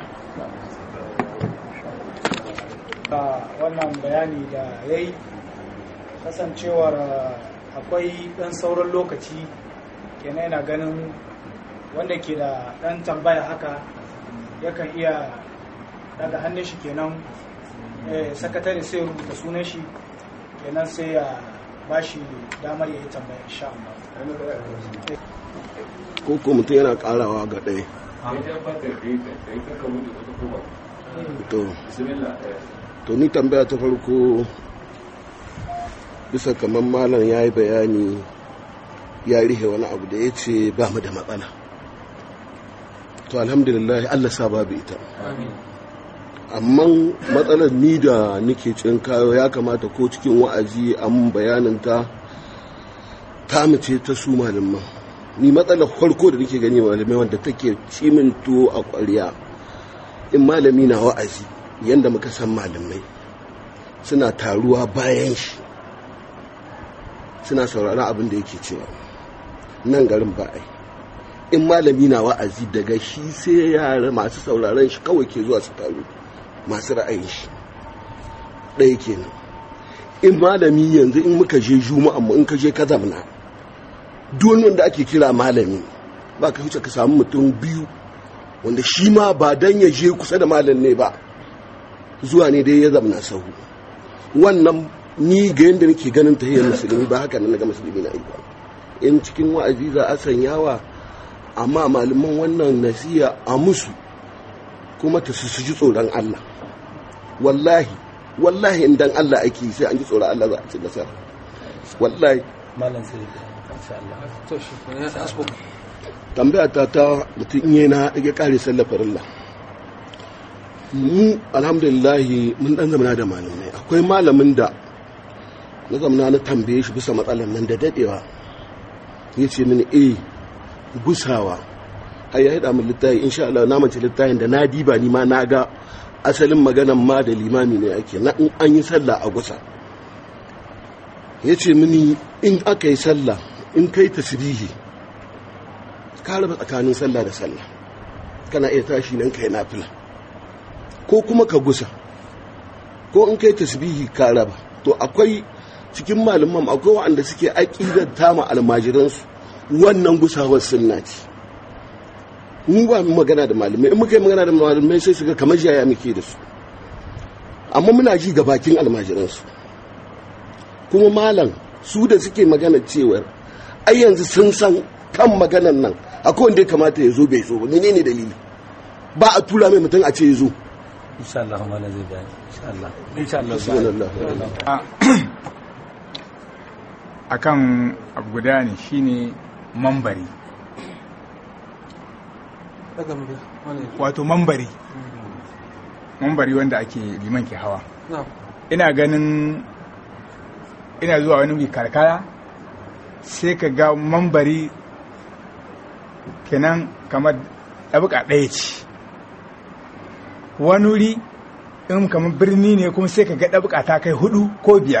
wannan bayani da ya yi kasancewar akwai ɗan sauran lokaci kenan yana ganin wanda ke da ɗan tambaya haka yakan iya daga hannun shi kenan sakatare sai rubuta sunan shi kenan sai ya ba shi damar ya yi tambaya insha Allah ko ko mutum yana karawa ga ɗaya to to ni tambaya ta farko bisa kamar malam ya yi bayani ya rihe wani abu da ya ce ba mu da matsala to alhamdulillah Allah sa babu ita amma matsalar ni da nake cin kayo ya kamata ko cikin wa'azi an bayanin ta ta mace ta su malaman ni matsalar farko da nake gani malamai wanda take ciminto a ƙwarya in malami na wa'azi yanda muka san malamai suna taruwa bayan shi suna saurara abin da yake cewa nan garin ba ai in malami na wa'azi daga shi sai yara masu sauraron shi kawai ke zuwa su taru masu ra'ayin shi ɗaya kenan in malami yanzu in muka je juma'a mu in ka je ka zamna duk wanda ake kira malami ba ka huce ka samu mutum biyu wanda shi ma ba dan ya je kusa da malam ne ba zuwa ne dai ya zamna sahu wannan ni ga yanda nake ganin tahiyyar musulmi ba haka nan ga musulmi na ba in cikin wa'azi za a sanyawa amma malaman wannan nasiha a musu kuma ta su ji tsoron Allah wallahi wallahi idan Allah ake sai an ji tsoron Allah za a ci nasara wallahi malam sai insha Allah to shi ne asbo tambaya ta ta mutum yana ya kare sallar farilla mu alhamdulillah mun dan zamana da malamai akwai malamin da na zamana na tambaye shi bisa matsalar nan da dadewa yace mini eh gusawa ai ya hada min littafi insha Allah na mace littafin da na diba ni ma na ga asalin maganan ma da limami ne ake na in an yi sallah a gusa yace mini in aka yi sallah in kai tasbihi ka raba tsakanin sallah da sallah kana iya tashi nan kai nafila ko kuma ka gusa ko in kai tasbihi ka raba to akwai cikin malaman akwai wanda suke aqidar tama almajiransu wannan gusawar sunna ce mu ba mu magana da malamai in muka yi magana da malamai sai su ga kamar jaya muke da su amma muna ji ga bakin almajiransu kuma malam su da suke magana cewar ai yanzu sun san kan maganan nan akwai wanda ya kamata ya zo bai zo ba menene dalili ba a tura mai mutum a ce ya zo insha Allah malam zai bayani insha Allah insha Allah akan abu guda ne shine mambari wato mambari mambari wanda ake liman ke hawa ina ganin ina zuwa wani wuri karkara sai ka ga mambari kenan kamar ɗabuka ɗaya ce wani wuri in kamar birni ne kuma sai ka ga ɗabuka ta kai hudu ko biyar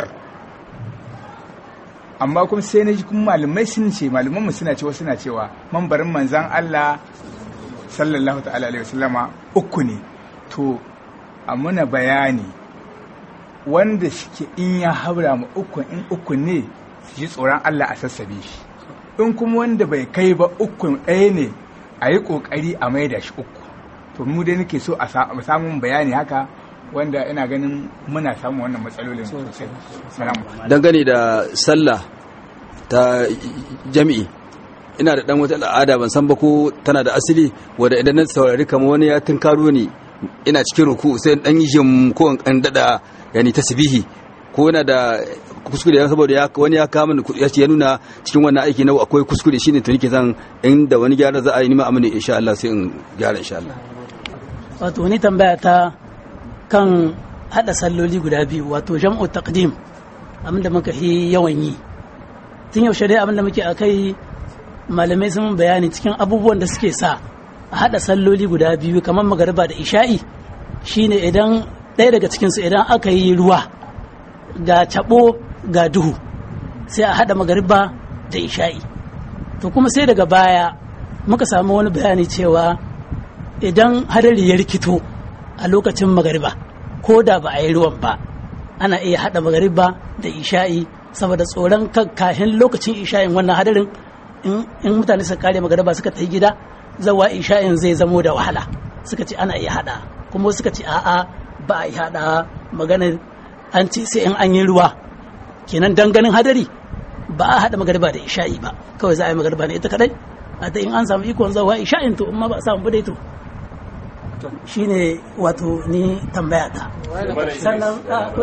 amma kuma sai na ji kuma malamai sun ce malamanmu suna cewa suna cewa mambarin manzan Allah sallallahu ta'ala alaihi wasallama uku ne to a muna bayani wanda suke in ya haura mu uku in uku ne su ji tsoron Allah a sassabe shi in kuma wanda bai kai ba uku ɗaya ne a yi ƙoƙari a mai da shi uku to mu dai nake so a samun bayani haka wanda ina ganin muna samun wannan matsalolin sosai. Dangane da sallah ta jami'i ina da dan wata al'ada ban san ba ko tana da asali wanda idan na saurari kamar wani ya tunkaro ni ina cikin ruku sai dan yi jim ko an dada yani tasbihi ko yana da kuskure saboda ya wani ya kama ya ce ya nuna cikin wannan aiki na akwai kuskure shine to nake san inda wani gyara za a yi ni ma amana insha Allah sai in gyara insha Allah. Wato ni tambaya ta kan hada salloli guda biyu wato jam'u taqdim abinda muka yi yawan yi tun yaushe dai abinda muke akai malamai sun bayani cikin abubuwan da suke sa a hada salloli guda biyu kamar magariba da isha'i shine idan ɗaya daga cikinsu idan aka yi ruwa ga cabo ga duhu sai a haɗa magariba da isha'i. To kuma sai daga baya muka samu wani bayani cewa idan hadari ya rikito a lokacin magariba ko da ba a yi ruwan ba ana iya haɗa magariba da isha'i saboda tsoron kahin lokacin isha'in wannan hadarin in mutane suka kare magariba suka tafi gida zawa isha'in zai zamo da wahala, suka ce ana iya haɗa, kuma suka ce a'a ba a yi haɗa maganar an ce sai in an yi ruwa kenan danganin hadari ba a haɗa magariba da isha'i ba, kawai za a yi magariba ne ita kadai a ta in an samu ikon zawa isha'in to in ma ba a samu budai to shine wato ni tambaya ta. Sannan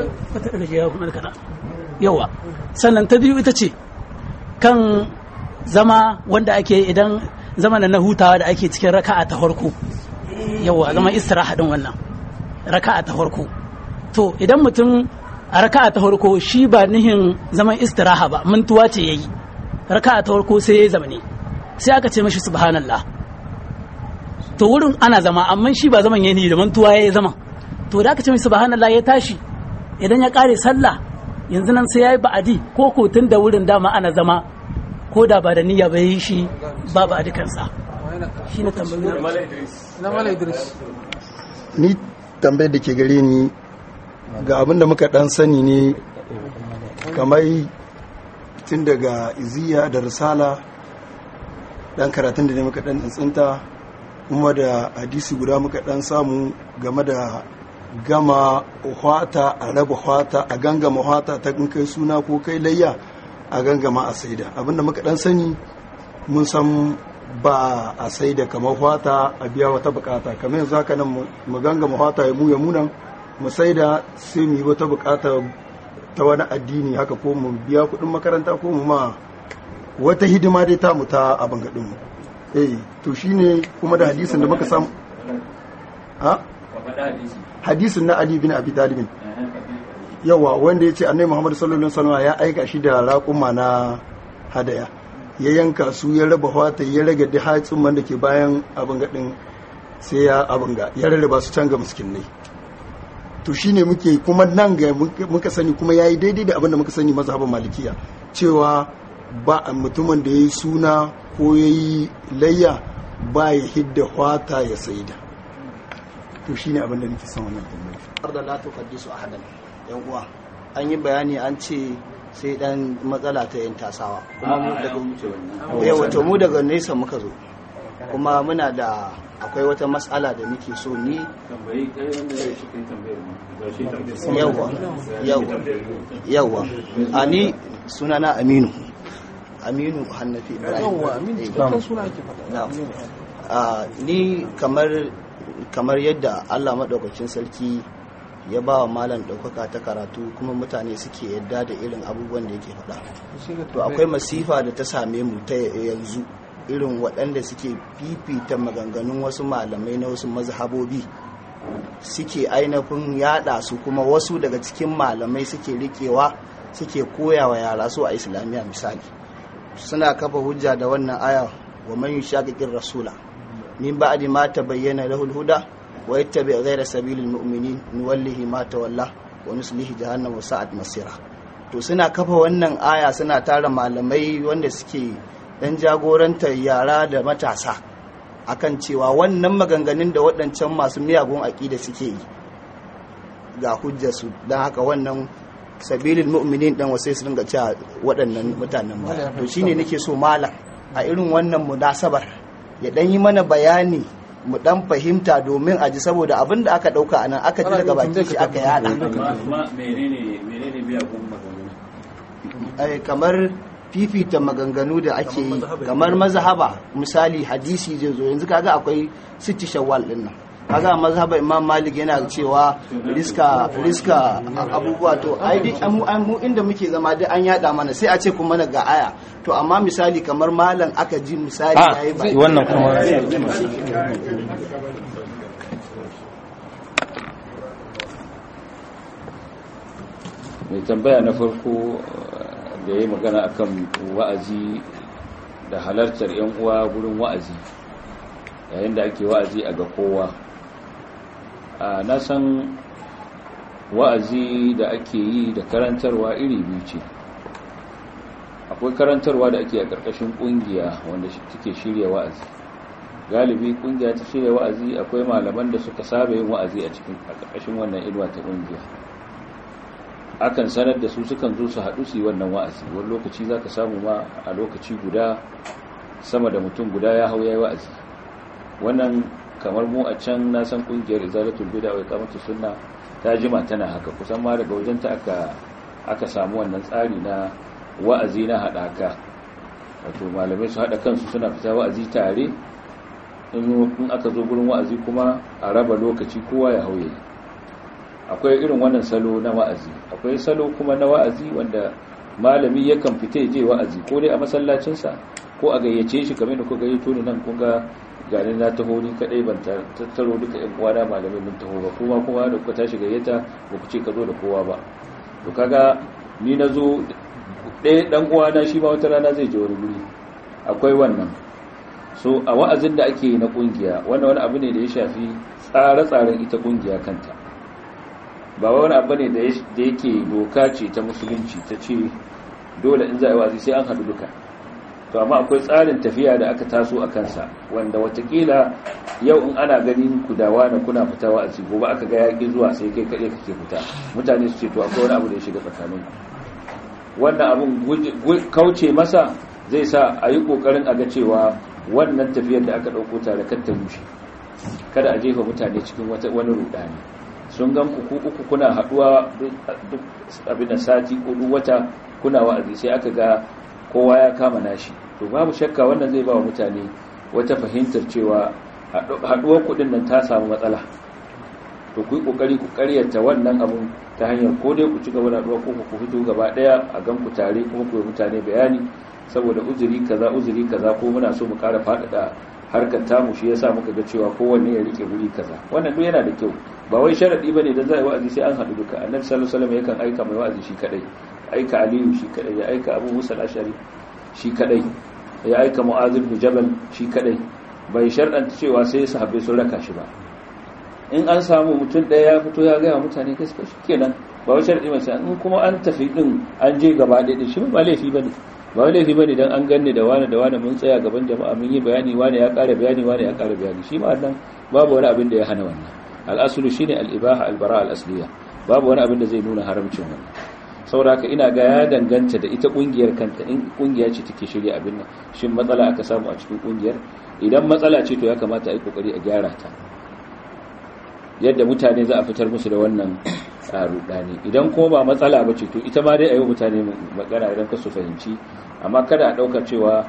yawa sannan ta biyu ita ce kan zama wanda ake idan zamanin na hutawa da ake cikin raka'a ta farko, yawa zama istiraha din wannan raka'a ta farko. To idan mutum a raka'a ta farko shi ba nihin zaman istiraha ba, mintuwa ce yayi raka'a ta farko sai yayi zamani sai aka ce mashi subhanallah, to wurin ana zama amma shi ba zaman yayi da mintuwa yayi zaman, to da aka ce mashi subhanallah ya tashi idan ya kare sallah yanzu nan sai yayi ba'adi ko ko tun da wurin dama ana zama ko da ba da niyya ba yi shi ba ba'adi kansa. Shine tambayar na Malam Idris. Ni tambayar da ke gare ni ga abin da muka dan sani ne kamar tun daga iziya da risala dan karatun da ne muka dan tsinta kuma da hadisi guda muka dan samu game da gama hwata a raba hwata a gangama hwata ta kai suna ko kai layya a gangama a saida. Abinda muka dan sani mun san ba a saida kamar hwata a biya wata bukata, kamar yanzu haka nan mu gangama hwata ya mu ya munan mu saida sai mu yi wata bukata ta wani addini haka, ko mu biya kudin makaranta ko mu ma wata hidima dai ta mu ta abin gadin mu. Eh to shine kuma da hadisin da muka samu ha hadisin na Ali bin Abi Talib yawa wanda yace Annabi Muhammad sallallahu alaihi wasallam ya aika shi da raƙuma na hadaya, ya yanka su ya raba fata ya rage da hatsin man da ke bayan abin gadin sai ya abin ga ya rarraba su can ga miskinai. To shine muke kuma nan ga muka sani kuma yayi daidai da abin da muka sani mazhabin Malikiya cewa ba mutumin da yayi suna ko yayi layya ba ya hidda fata ya saida. To shine abin da nake son wannan tambaya. Da la tuqaddisu ahadan yan uwa an yi bayani an ce sai dan matsala ta yin tasawa kuma mu daga yawa to mu daga nesa muka zo kuma muna da akwai wata matsala da muke so ni yawa yawa yawa ani sunana Aminu Aminu Hannafi Ibrahim. Yawa Aminu kan suna ake faɗa. Ni kamar kamar yadda Allah madaukakin sarki ya ba wa malam ɗaukaka ta karatu kuma mutane suke yadda da irin abubuwan da yake faɗa, to akwai masifa da ta same mu ta yanzu irin waɗanda suke fifita maganganun wasu malamai na wasu mazhabobi suke ainihin yada su, kuma wasu daga cikin malamai suke rikewa suke koyawa yara su a islamiyya. Misali suna kafa hujja da wannan aya wa man yushaqiqir rasula min ba'di ma tabayyana lahul huda wa yattabi' ghayra sabilil mu'minin nuwallihi ma tawalla wa nuslihi jahannama sa'at masira. To suna kafa wannan aya suna tara malamai wanda suke dan jagorantar yara da matasa akan cewa wannan maganganun da waɗancan masu miyagun aƙida suke yi ga hujjarsu, don haka wannan sabilil mu'minin dan wasai su dinga cewa waɗannan mutanen ba. To shine nake so malam a irin wannan munasabar ya dan yi mana bayani mu dan fahimta domin a ji, saboda abin da aka dauka anan aka ji daga baki shi aka yada. menene menene miyagun maganganu? Eh kamar fifita maganganu da ake yi kamar mazhaba, misali hadisi zai zo yanzu kaga akwai sitti shawwal din nan, kaga mazhaba Imam Malik yana cewa riska riska abubuwa, to ai duk mu mu inda muke zama duk an yada mana sai a ce kuma na ga aya. To amma misali kamar malam aka ji misali yayi ba wannan kuma mai tambaya na farko da ya yi magana akan wa'azi da halartar yan uwa gurin wa'azi yayin da ake wa'azi a ga kowa. na san wa'azi da ake yi da karantarwa iri biyu ce. Akwai karantarwa da ake a ƙarƙashin ƙungiya wanda take shirya wa'azi. Galibi ƙungiya ta shirya wa'azi, akwai malaman da suka saba yin wa'azi a cikin a ƙarƙashin wannan inuwa ta ƙungiya. Akan sanar da su sukan zo su haɗu su yi wannan wa'azi. Wani lokaci za ka samu ma a lokaci guda sama da mutum guda ya hau ya yi wa'azi. Wannan kamar mu a can na san ƙungiyar Izalatul Bid'a wa Iqamatus Sunnah ta jima tana haka, kusan ma daga wajenta aka aka samu wannan tsari na wa'azi na haɗaka. Wato malamai su haɗa kansu suna fita wa'azi tare, in aka zo gurin wa'azi kuma a raba lokaci kowa ya hauye. Akwai irin wannan salo na wa'azi. Akwai salo kuma na wa'azi wanda malami yakan fita ya je wa'azi ko dai a masallacinsa ko a gayyace shi, kamar da ku gayyato ni nan kun ga gani na taho ni kadai ban tattaro duka ƴan uwana malamai mun taho ba, kuma kuma da kuka tashi gayyata ba ku ce ka zo da kowa ba. To kaga ni na zo ɗaya ɗan uwana shi ma wata rana zai je wani guri. Akwai wannan. So a wa'azin da ake yi na kungiya, wannan wani abu ne da ya shafi tsare-tsaren ita kungiya kanta. Ba wani abu ne da yake doka ce ta musulunci ta ce dole in za a yi wa'azi sai an haɗu duka. To amma akwai tsarin tafiya da aka taso a kansa, wanda watakila yau in ana ganin ku da wani kuna fita wa'azi, gobe aka ga yaƙi zuwa sai kai kaɗai kake fita, mutane su ce to akwai wani abu da ya shiga tsakaninku. Wannan abun kauce masa zai sa a yi ƙoƙarin a ga cewa wannan tafiyar da aka ɗauko tare kan ta rushe, kada a jefa mutane cikin wani rudani. Sun gan ku uku kuna haɗuwa duk abin da sati ko duk wata kuna wa'azi, sai aka ga kowa ya kama nashi. To babu shakka wannan zai ba wa mutane wata fahimtar cewa haɗuwar kuɗin nan ta samu matsala. To ku yi ƙoƙari ku ƙaryata wannan abun ta hanyar ko dai ku ci gaba da haɗuwa ko ku fito gaba ɗaya a gan ku tare kuma ku yi mutane bayani, saboda uzuri kaza uzuri kaza ko muna so mu ƙara faɗaɗa harkar tamu, shi yasa muka ga cewa kowanne ya rike guri kaza. Wannan duk yana da kyau, ba wai sharadi bane dan zai wa'azi sai an haɗu duka. Annabi sallallahu alaihi wasallam yakan aika mai wa'azi shi kadai, aika Aliyu shi kadai, ya aika Abu Musa al-Ash'ari shi kadai, ya aika Mu'adh ibn Jabal shi kadai. Bai sharɗanta cewa sai sahabbai sun raka shi ba. In an samu mutum ɗaya ya fito ya ga mutane gaskiya shikenan, ba wai sharadi ba sai in kuma an tafi din an je gaba ɗaya din shi ba laifi bane. Ba wai laifi bane dan an ganne da wani da wani mun tsaya gaban jama'a mun yi bayani, wani ya ƙara bayani wani ya ƙara bayani, shi ma nan babu wani abin da ya hana wannan. Al-aslu shine al-ibaha al-bara al-asliya, babu wani abin da zai nuna haramcin wannan. Saboda haka ina ga ya danganta da ita kungiyar kanta, in kungiya ce take shirya abin nan, shin matsala aka samu a cikin kungiyar? Idan matsala ce to ya kamata a yi kokari a gyara ta, yadda mutane za a fitar musu da wannan rudani. Idan kuma ba matsala ba ce to ita ma dai a yi mutane magana idan ka su fahimci, amma kada a ɗauka cewa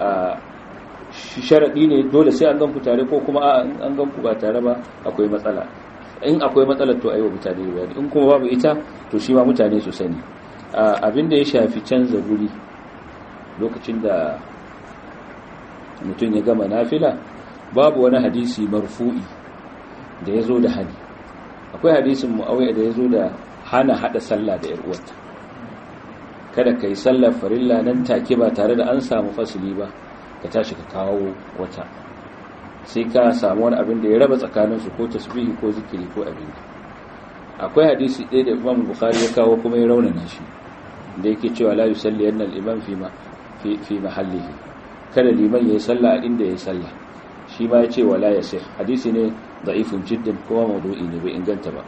sharaɗi ne dole sai an ganku tare, ko kuma an ganku ba tare ba akwai matsala. In akwai matsalar to a yi wa mutane bayani, in kuma babu ita to shi ma mutane su sani. Abin da ya shafi canza guri lokacin da mutum ya gama nafila, babu wani hadisi marfu'i da ya zo da hani. Akwai hadisin Muawiya da ya zo da hana hada sallah da 'yar uwarta. Kada ka yi sallar farilla nan take ba tare da an samu fasili ba, ka tashi ka kawo wata, sai ka samu wani abin da ya raba tsakaninsu, ko tasbihi ko zikiri ko abin. Akwai hadisi ɗaya da Imam Bukhari ya kawo kuma ya raunana shi, da yake cewa la yusalli yanna al-imam fi ma fi fi mahallihi, kada liman yayi sallah a inda yayi sallah. Shi ma ya ce wala yasih, hadisi ne da'ifun jiddan kuma mawdu'i ne, bai inganta ba.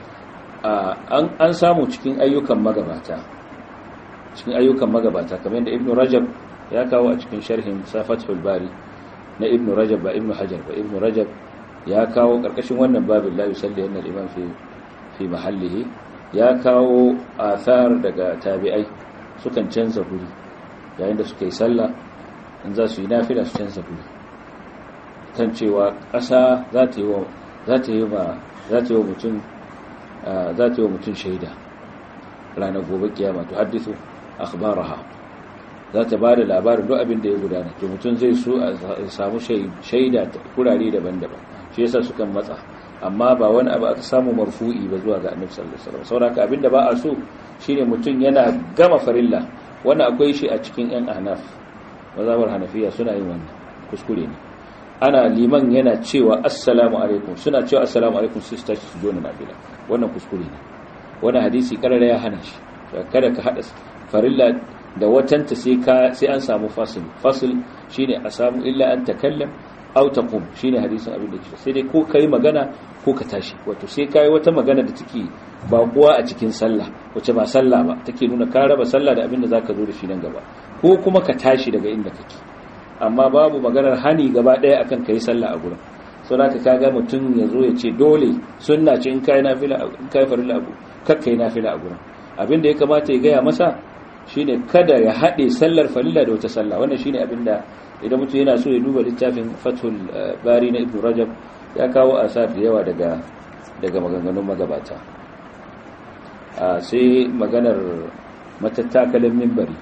an an samu cikin ayyukan magabata cikin ayyukan magabata kamar da Ibn Rajab ya kawo a cikin sharhin Fathul Bari na Ibn Rajab, ba Ibn Hajar ba, Ibn Rajab ya kawo karkashin wannan babin la yusalli anna al-imam fi fi mahallihi, ya kawo athar daga tabi'ai sukan canza guri yayin da suka yi sallah, in za su yi nafila su canza guri, kan cewa ƙasa za ta yi wa za ta yi ba za ta yi wa mutum za ta yi wa mutum shaida ranar gobe kiyama, to hadithu akhbaraha, za ta ba da labarin duk abin da ya gudana. To mutum zai so a samu shaida ta kurare daban-daban, shi yasa sukan matsa, amma ba wani abu aka samu marfu'i ba zuwa ga Annabi sallallahu alaihi wasallam. saboda abin da ba a so shine mutum yana gama farilla, wannan akwai shi a cikin yan Ahnaf, mazhabar Hanafiya suna yin wannan, kuskure ne. ana liman yana cewa assalamu alaikum suna cewa assalamu alaikum sai su tashi su jona nafila wannan kuskure ne wannan hadisi karara ya hana shi kada ka hada farilla da watanta sai ka sai an samu fasil fasil shine a samu illa an takallam aw taqum shine hadisin abin da ke sai dai ko kai magana ko ka tashi wato sai kai wata magana da take ba kuwa a cikin sallah wace ba sallah ba take nuna ka raba sallah da abin da zaka zo da shi nan gaba ko kuma ka tashi daga inda kake amma babu maganar hani gaba daya akan kai sallah a gurin saboda ka kaga mutum yazo ya ce dole sunna ce in kai nafila in kai farilla abu kakkai nafila a gurin abin da ya kamata ya gaya masa shine kada ya hade sallar farilla da wata sallah wannan shine abin da idan mutum yana so ya duba littafin Fathul Bari na Ibn Rajab ya kawo asar da yawa daga daga maganganun magabata a sai maganar matattakalin minbari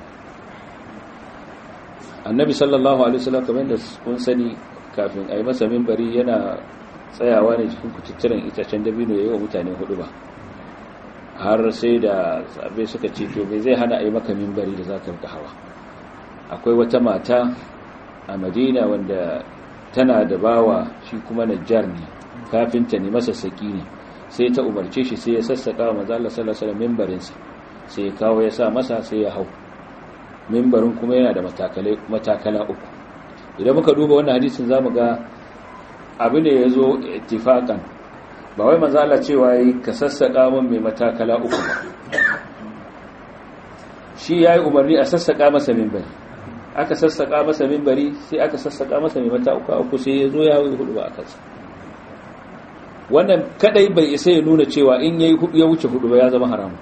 annabi sallallahu alaihi wasallam kamar da kun sani kafin a yi masa minbari yana tsayawa ne cikin kututturen itacen dabino yayin wa mutane hudu ba har sai da sahabbai suka ce to bai zai hana a yi maka minbari da zaka rika hawa akwai wata mata a Madina wanda tana da bawa shi kuma najjar ne kafinta ne masa saki ne sai ta umarce shi sai ya sassaka wa manzo Allah sallallahu alaihi wasallam minbarin sa sai ya kawo ya sa masa sai ya hau mimbarin kuma yana da matakala uku idan muka duba wannan hadisin zamu ga abu ne yazo ittifaqan ba wai manzo Allah cewa yi ka sassaka mun mai matakala uku ba shi yayi umarni a sassaka masa mimbari aka sassaka masa mimbari sai aka sassaka masa mai matakala uku sai yazo ya yi hudu ba akan sa wannan kadai bai isa ya nuna cewa in yayi ya wuce hudu ba ya zama haramu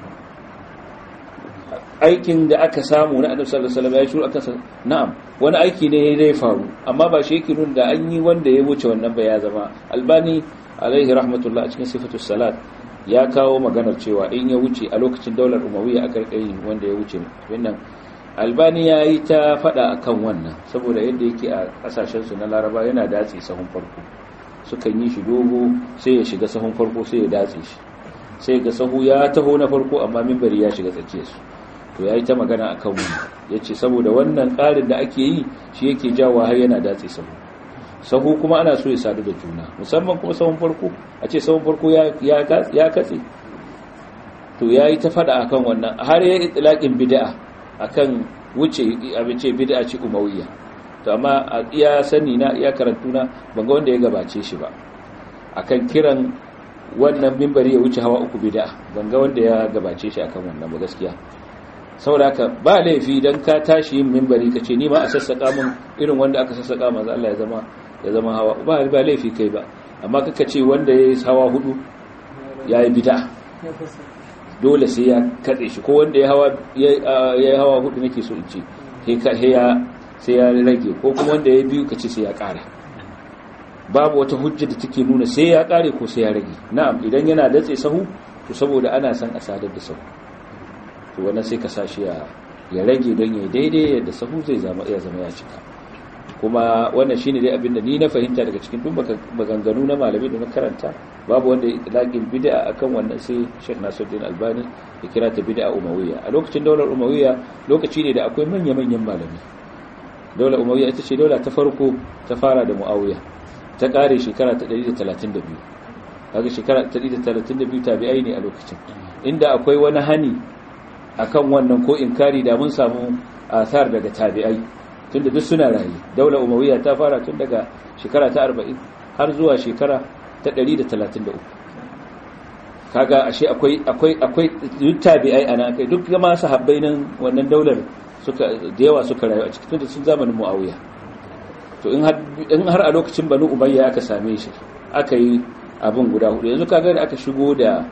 aikin da aka samu na annabi sallallahu alaihi wasallam ya shuru akan sa na'am wani aiki ne ya faru amma ba shi yake nuna da an yi wanda ya wuce wannan ba ya zama albani alaihi rahmatullah a cikin sifatus salat ya kawo maganar cewa in ya wuce a lokacin daular umawiyya a karkai wanda ya wuce wannan albani ya yi ta fada akan wannan saboda yadda yake a kasashen su na laraba yana datse sahun farko sukan yi shi dogo sai ya shiga sahun farko sai ya datse shi sai ga sahu ya taho na farko amma minbari ya shiga tsakiyar su to yayi ta magana akan wannan yace saboda wannan ƙarin da ake yi shi yake jawo har yana datse sahu sahu kuma ana so ya sadu da juna musamman kuma sahun farko a ce sahun farko ya ya ya katse to yayi ta fada akan wannan har ya itlaqin bid'a akan wuce abice bid'a ce umawiyya to amma a iya sani na iya karatu na banga wanda ya gabace shi ba akan kiran wannan minbari ya wuce hawa uku bid'a banga wanda ya gabace shi akan wannan ba gaskiya saboda haka ba laifi dan ka tashi yin minbari kace ni ma a sassaka mun irin wanda aka sassaka manzo Allah ya zama ya zama hawa ba ba laifi kai ba amma kaka ce wanda yayi hawa hudu yayi bid'a dole sai ya katse shi ko wanda ya hawa yayi hawa hudu nake so in ce sai ka ya sai ya rage ko kuma wanda yayi biyu kace sai ya ƙara babu wata hujja da take nuna sai ya ƙare ko sai ya rage na'am idan yana datse sahu to saboda ana son a sadar da sahu to wannan sai ka sashi ya ya rage don ya daidai yadda sahu zai zama ya zama ya cika kuma wannan shine dai abinda ni na fahimta daga cikin duk maganganu na malami da na karanta babu wanda laqin bid'a akan wannan sai Sheikh Nasiruddin Albani ya kira ta bid'a umawiyya a lokacin daular umawiyya lokaci ne da akwai manya-manyan malami daular umawiyya ita ce daula ta farko ta fara da Muawiya ta kare shekara ta ɗari da talatin da biyu kaga shekara ta ɗari da talatin da biyu tabi'ai ne a lokacin inda akwai wani hani akan wannan ko inkari da mun samu asar daga tabi'ai tunda duk suna rayi daular umawiyya ta fara tun daga shekara ta arba'in har zuwa shekara ta ɗari da talatin da uku kaga ashe akwai akwai akwai tabi'ai ana kai duk ma sahabbai nan wannan daular suka da yawa suka rayu a cikin tunda sun zamanin Muawiya to in har in har a lokacin Banu Umayya aka same shi aka yi abin guda hudu yanzu kaga da aka shigo da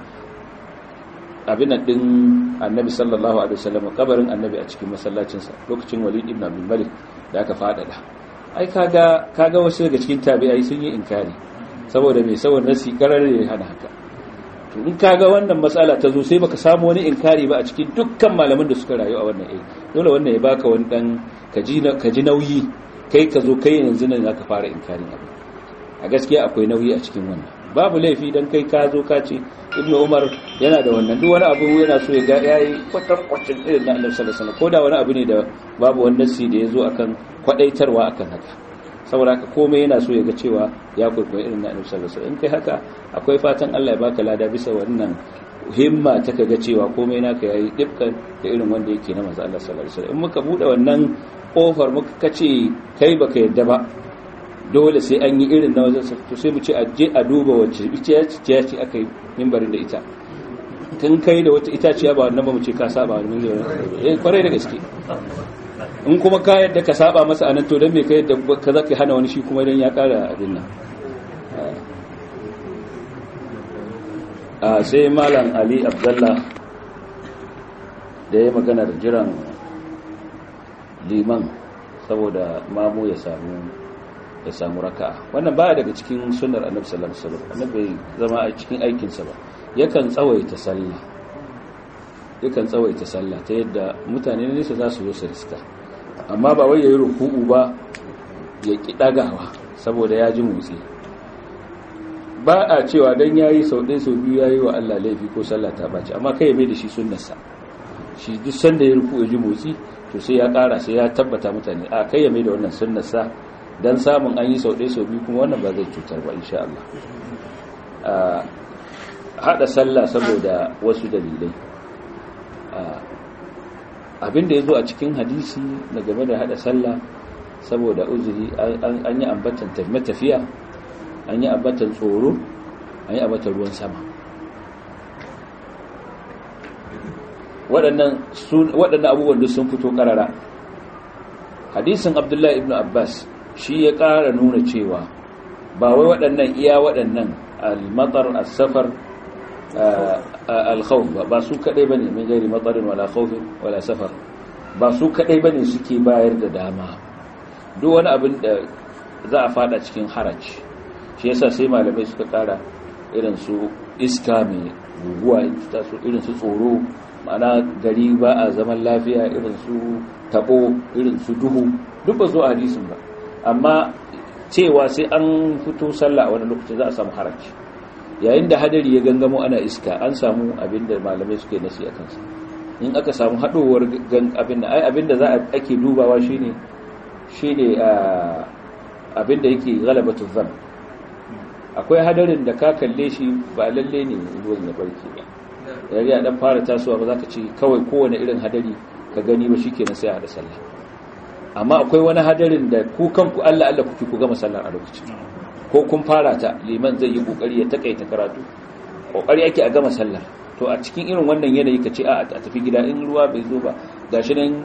abin nan din Annabi sallallahu alaihi wasallam kabarin Annabi a cikin masallacin sa lokacin Walid ibn Abdul Malik da aka fadada ai kaga kaga wasu daga cikin tabi'ai sun yi inkari saboda me saboda nasi karare ne hana haka to in kaga wannan matsala ta zo sai baka samu wani inkari ba a cikin dukkan malaman da suka rayu a wannan eh dole wannan ya baka wani dan kaji kaji nauyi kai ka zo kai yanzu nan zaka fara inkarin abu a gaskiya akwai nauyi a cikin wannan babu laifi dan kai ka zo ka ce Ibn Umar yana da wannan duk wani abu yana so ya ga yayi kwatar kwacin irin na Annabi sallallahu alaihi wasallam ko da wani abu ne da babu wani nasi da yazo akan kwadaitarwa akan haka saboda haka komai yana so ya ga cewa ya kwaikwayi irin na annabi sallallahu alaihi wasallam in kai haka akwai fatan Allah ya baka lada bisa wannan himma ta kaga cewa komai naka yayi dukkan da irin wanda yake na manzo Allah sallallahu alaihi wasallam in muka bude wannan kofar muka kace kai baka yadda ba dole sai an yi irin na wajen to sai mu ce aje a duba wacce ita ce aka yi mimbarin da ita tun kai da wata itaciya ba wannan ba mu ce ka saba wannan eh kwarai da gaske in kuma ka yadda ka saba masa anan to dan me ka yadda ka zaka hana wani shi kuma dan ya kara abin nan a sai malam Ali Abdullah da ya magana da jiran liman saboda mamu ya samu ya samu raka'a wannan baya daga cikin sunnar annabi sallallahu alaihi wasallam annabi zama a cikin aikin sa ba yakan tsawaita sallah yakan tsawaita sallah ta yadda mutane ne su za su zo su riska amma ba wai yayi ruku'u ba ya ki dagawa saboda ya ji motsi ba a cewa dan yayi sau ɗaya sau biyu yayi wa Allah laifi ko sallah ta baci amma kai ya mai da shi sunnarsa shi duk sanda ya ruku'u ya ji motsi to sai ya ƙara sai ya tabbata mutane a kai ya mai da wannan sunnarsa dan samun an yi sau ɗaya sau biyu kuma wannan ba zai cutar ba insha Allah haɗa sallah saboda wasu dalilai abinda ya zo a cikin hadisi na game da haɗa sallah saboda uzuri an yi ambatan tafiya an yi ambatan tsoro an yi ambatan ruwan sama waɗannan abubuwan da sun fito ƙarara hadisin Abdullahi ibn Abbas shi ya ƙara nuna cewa ba wai waɗannan iya waɗannan al-matar as-safar al-khawf ba su kadai bane min gairi matarin wala khawfin wala safar ba su kadai bane suke bayar da dama duk wani abin da za a fada cikin haraji shi yasa sai malamai suka ƙara irin su iska mai guguwa irin su tsoro ma'ana gari ba a zaman lafiya irin su tabo irin su duhu duk ba zo a hadisin ba amma cewa sai an fito sallah a wani lokaci za a samu haraji yayin da hadari ya gangamo ana iska an samu abinda malamai suke nasi a kansa in aka samu hadowar abinda ai abinda za a ake dubawa shine shine abinda yake galabatu zan akwai hadarin da ka kalle shi ba lalle ne ruwan ya barke ba yari a dan fara tasowa ba za ka ce kawai kowane irin hadari ka gani ba shikenan sai a hada sallah amma akwai wani hadarin da ku kanku Allah Allah kuke ku gama sallar a lokacin ko kun fara ta liman zai yi kokari ya takaita karatu kokari yake a gama sallar to a cikin irin wannan yanayi kace a a tafi gida in ruwa bai zo ba gashi nan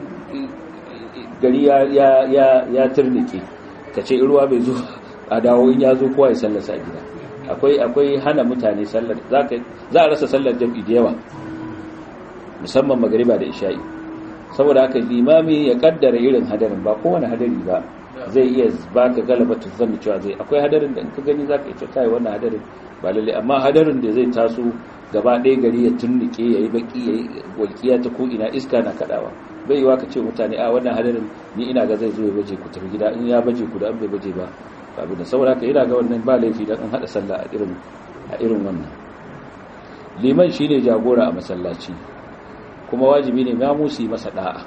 gari ya ya ya, ya turnike kace in ruwa bai zo a dawo in ya zo kowa ya sallar sa a gida akwai akwai hana mutane sallar zaka za a rasa sallar jami'i da yawa musamman magriba da isha'i saboda haka limami ya kaddara irin hadarin ba kowane hadari ba zai iya baka galabatu zanni cewa zai akwai hadarin da in ka gani zaka iya kai wannan hadarin ba lalle amma hadarin da zai taso gaba ɗaya gari ya tunnike yayi baki yayi walkiya ta ko ina iska na kadawa bai yiwa ka ce mutane a wannan hadarin ni ina ga zai zo ya baje ku tafi gida in ya baje ku da an bai baje ba abin da saboda haka ina ga wannan ba laifi dan an hada sallah a irin a irin wannan liman shine jagora a masallaci kuma wajibi ne ya musu masa da'a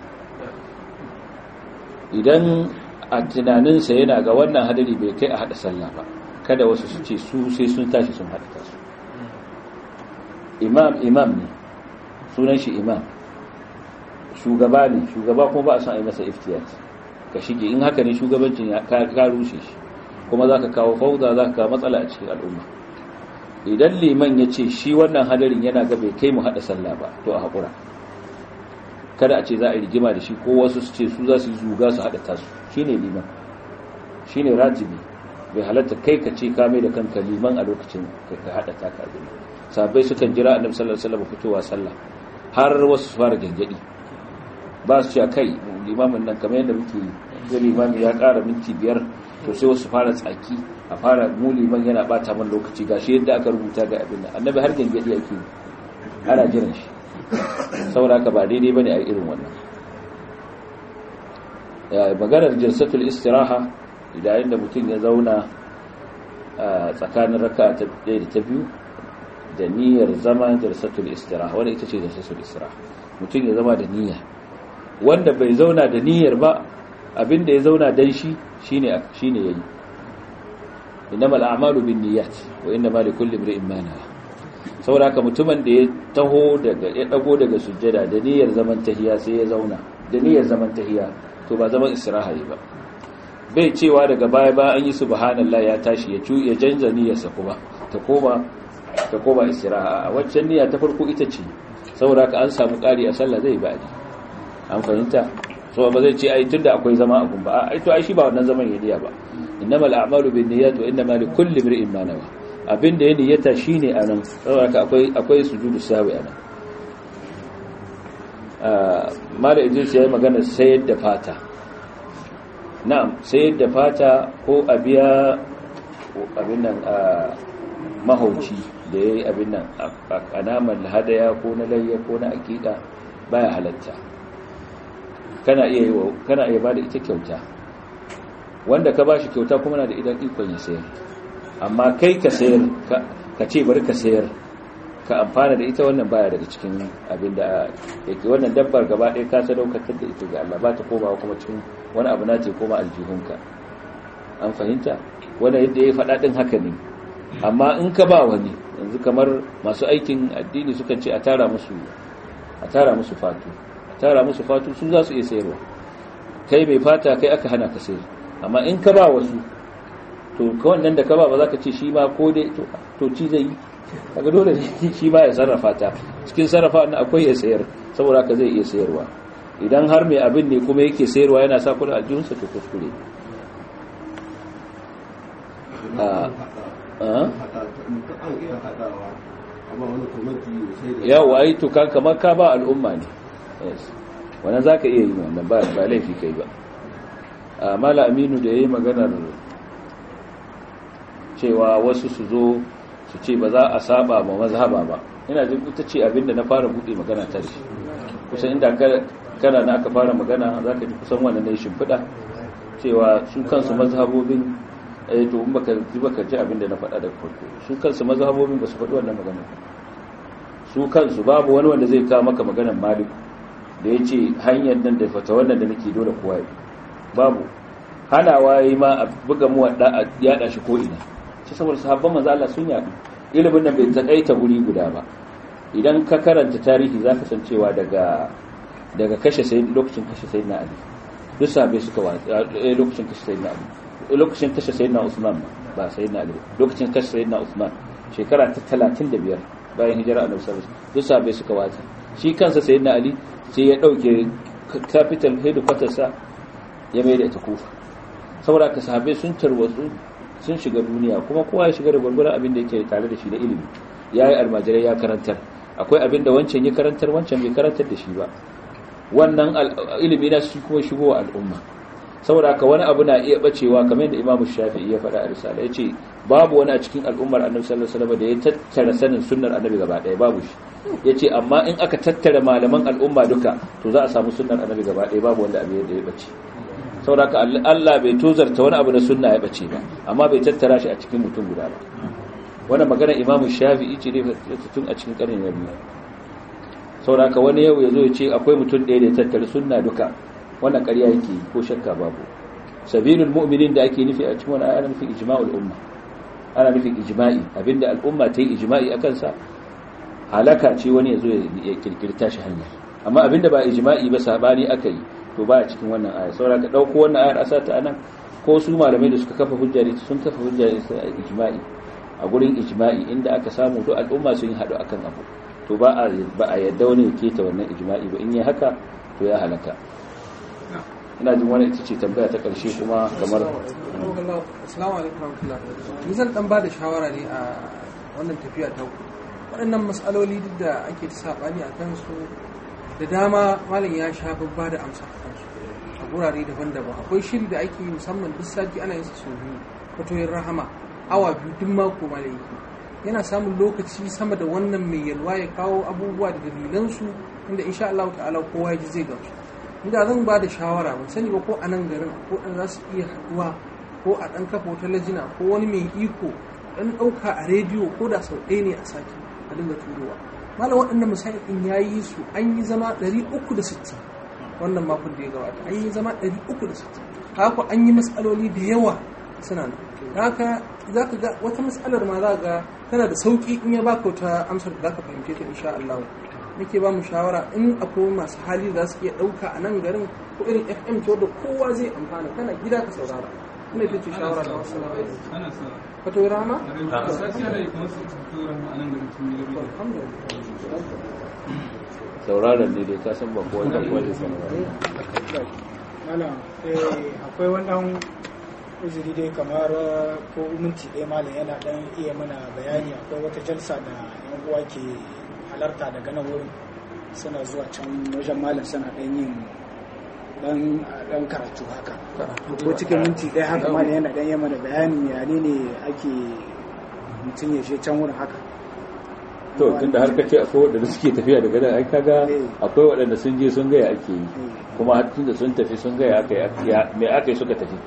idan a tunaninsa yana ga wannan hadari bai kai a hada sallah ba kada wasu su ce su sai sun tashi sun hada tasu imam imam ne sunan shi imam shugaba ne shugaba kuma ba a son a yi masa iftiyat ka shige in haka ne shugabancin ka rushe shi kuma za ka kawo fauda za ka kawo matsala a cikin al'umma idan liman ya ce shi wannan hadarin yana ga bai kai mu hada sallah ba to a haƙura kada a ce za a rigima da shi ko wasu su ce su za su yi zuga su haɗa tasu shi ne liman shi ne ratibi bai halatta kai ka ce kame da kanka liman a lokacin ka haɗa taka abin sabai sukan jira annabi sallallahu alaihi wasallam fitowa sallah har wasu su fara gangadi ba su ce kai limamin nan kamar yadda muke yi limami ya ƙara minti biyar to sai wasu fara tsaki a fara mu liman yana bata man lokaci gashi yadda aka rubuta ga abin nan annabi har gangadi yake ana jiran shi saboda haka ba daidai bane a irin wannan maganar jalsatul istiraha idan da mutum ya zauna a tsakanin raka'a ta ɗaya da ta biyu da niyyar zama jalsatul istiraha wanda ita ce jalsatul istiraha mutum ya zama da niyya wanda bai zauna da niyyar ba abinda ya zauna dan shi shine shine yayi innamal a'malu binniyat wa innamal likulli imrin ma nawa saboda haka mutumin da ya taho daga ya dago daga sujjada da niyyar zaman tahiya sai ya zauna da niyyar zaman tahiya to ba zaman istiraha yi ba bai cewa daga baya ba an yi subhanallah ya tashi ya cu ya canza niyyarsa kuma ta koma ta koma istiraha a waccan niyya ta farko ita ce saboda haka an samu ƙari a sallah zai ba'adi an fahimta so ba zai ce ai tunda akwai zama a gumba ai to ai shi ba wannan zaman ya niyya ba innamal a'malu binniyat wa innamal likulli imrin ma nawa abinda ya niyyata shine anan saboda haka akwai akwai sujudu sahwi anan ah mala idris yayi magana sayar da fata na'am sayar da fata ko abiya abin nan a mahauci da yayi abin nan a naman hadaya ko na layya ko na akida baya halatta kana iya kana iya bada ita kyauta wanda ka bashi kyauta kuma na da idan ikon ya sayar amma kai ka sayar ka ce bari ka sayar ka amfana da ita wannan baya daga cikin abinda yake wannan dabbar gaba ɗaya ka sadaukatar da ita ga Allah ba ta komawa kuma cikin wani abu na ce koma aljihunka an fahimta wanda yadda ya faɗa ɗin haka ne amma in ka ba wani yanzu kamar masu aikin addini sukan ce a tara musu a tara musu fatu a tara musu fatu su za su iya sayarwa kai mai fata kai aka hana ka sayar amma in ka ba wasu to ka wannan da ka ba ba za ka ce shi ma ko dai to ci zai yi kaga dole ne shi ba ya sarrafa ta cikin sarrafa wannan akwai ya sayar saboda haka zai iya sayarwa idan har mai abin ne kuma yake sayarwa yana sa kudin aljihunsa to kuskure yawa ai to kan kamar ka ba al'umma ne wannan zaka iya yi wannan ba ba laifi kai ba mala aminu da yayi maganar cewa wasu su zo su ce ba za a saba ma mazhaba ba ina jin ita ce abinda na fara bude magana ta shi kusan inda kana na aka fara magana zaka ji kusan wannan ne shimfida cewa su kansu mazhabobin eh to in baka ji baka ji abinda na faɗa daga farko su kansu mazhabobin ba su faɗi wannan magana su kansu babu wani wanda zai kawo maka maganar Malik da yace hanyar nan da fata wannan da nake dole kowa yi babu hanawa yayi ma a buga mu wadda a yada shi ko ina shi saboda sahabban manzo Allah sun yadu ilimin nan bai takaita guri guda ba idan ka karanta tarihi zaka san cewa daga daga kashe sayyid lokacin kashe sayyidina Ali duk sahabbai suka wa lokacin kashe sayyidina Ali lokacin kashe sayyidina Usman ba sayyidina Ali lokacin kashe sayyidina Usman shekara ta talatin da biyar bayan hijira Annabi sallallahu alaihi wasallam duk sahabbai suka wata shi kansa sayyidina Ali sai ya dauke capital headquarters sa ya mai da ita Kufa saboda ka sahabbai sun tarwatsu sun shiga duniya kuma kowa ya shiga da gurgurun abin da yake tare da shi da ilimi yayi almajirai ya karantar akwai abin da wancan ya karantar wancan bai karantar da shi ba wannan ilimi na shi kuma shigo wa al'umma saboda haka wani abu na iya bacewa kamar yadda Imam Shafi'i ya faɗa a risala yace babu wani a cikin al'ummar Annabi sallallahu alaihi wasallam da ya tattara sanin sunnar Annabi gaba ɗaya babu shi yace amma in aka tattara malaman al'umma duka to za a samu sunnar Annabi gaba ɗaya babu wanda abin da ya bace saboda haka Allah bai tozarta wani abu na sunna ya bace ba amma bai tattara shi a cikin mutum guda ba wannan magana Imam Shafi'i ce dai tun a cikin karni na biyu saboda haka wani yau yazo ya ce akwai mutum ɗaya da ya tattara sunna duka wannan ƙarya yake ko shakka babu sabilul mu'minin da ake nufi a cikin wannan ayar nufin ijma'ul umma ana nufin ijma'i abinda al'umma ta yi ijma'i akan sa halaka ce wani yazo ya kirkirta shi hanya amma abinda ba ijma'i ba sabani akai to baya cikin wannan ayar saboda ka dauko wannan ayar asata anan ko su malamai da suka kafa hujja sun kafa hujja da ijma'i a gurin ijma'i inda aka samu to al'umma sun yi hadu akan abu to ba a ba a yadda wani ya keta wannan ijma'i ba in yi haka to ya halaka ina jin wani ita ce tambaya ta ƙarshe kuma kamar assalamu alaikum warahmatullahi ni zan dan ba da shawara ne a wannan tafiya ta waɗannan matsaloli duk da ake ta sabani a kansu da dama malam ya sha babba da amsa a kansu a gurare daban-daban akwai shiri da ake yi musamman duk sati ana yin sa sau biyu fatoyin rahama awa biyu duk mako malam yake yana samun lokaci sama da wannan mai yalwa ya kawo abubuwa da dalilansu inda insha Allah ta'ala kowa ya ji zai gamsu inda zan ba da shawara ban sani ba ko a nan garin ko ɗan za su iya haɗuwa ko a ɗan kafa wata lajina ko wani mai iko ɗan ɗauka a rediyo ko da sau ɗaya ne a sati a dinga turowa malam waɗannan misali ɗin ya yi su an yi zama ɗari uku da sittin wannan makon da ya gabata an yi zama ɗari uku da sittin haka an yi matsaloli da yawa suna nan haka za ka ga wata matsalar ma za ga tana da sauki in ya baka wata amsar da za ka fahimce ta insha Allah. Nake ba mu shawara in akwai masu hali za su iya ɗauka a nan garin ko irin F M da kowa zai amfana kana gida ka saurara. Ina ita ce shawara da wasu labarai. Fato rama? Sauraron ne dai ka san ba kowa da kowa da sauraron. Akwai wannan uzuri dai kamar ko minti ɗaya malam yana ɗan iya mana bayani akwai wata jalsa da yan uwa ke halarta daga nan wurin suna zuwa can wajen malam suna ɗan yin ɗan karatu haka ko cikin minti ɗaya haka malam yana ɗan yi mana bayani ya ne ake mutum ya je can wurin haka. To tunda har kace akwai waɗanda suke tafiya daga nan ai kaga akwai waɗanda sun je sun gaya ake yi kuma har tunda sun tafi sun gaya aka yi me aka yi suka tafi.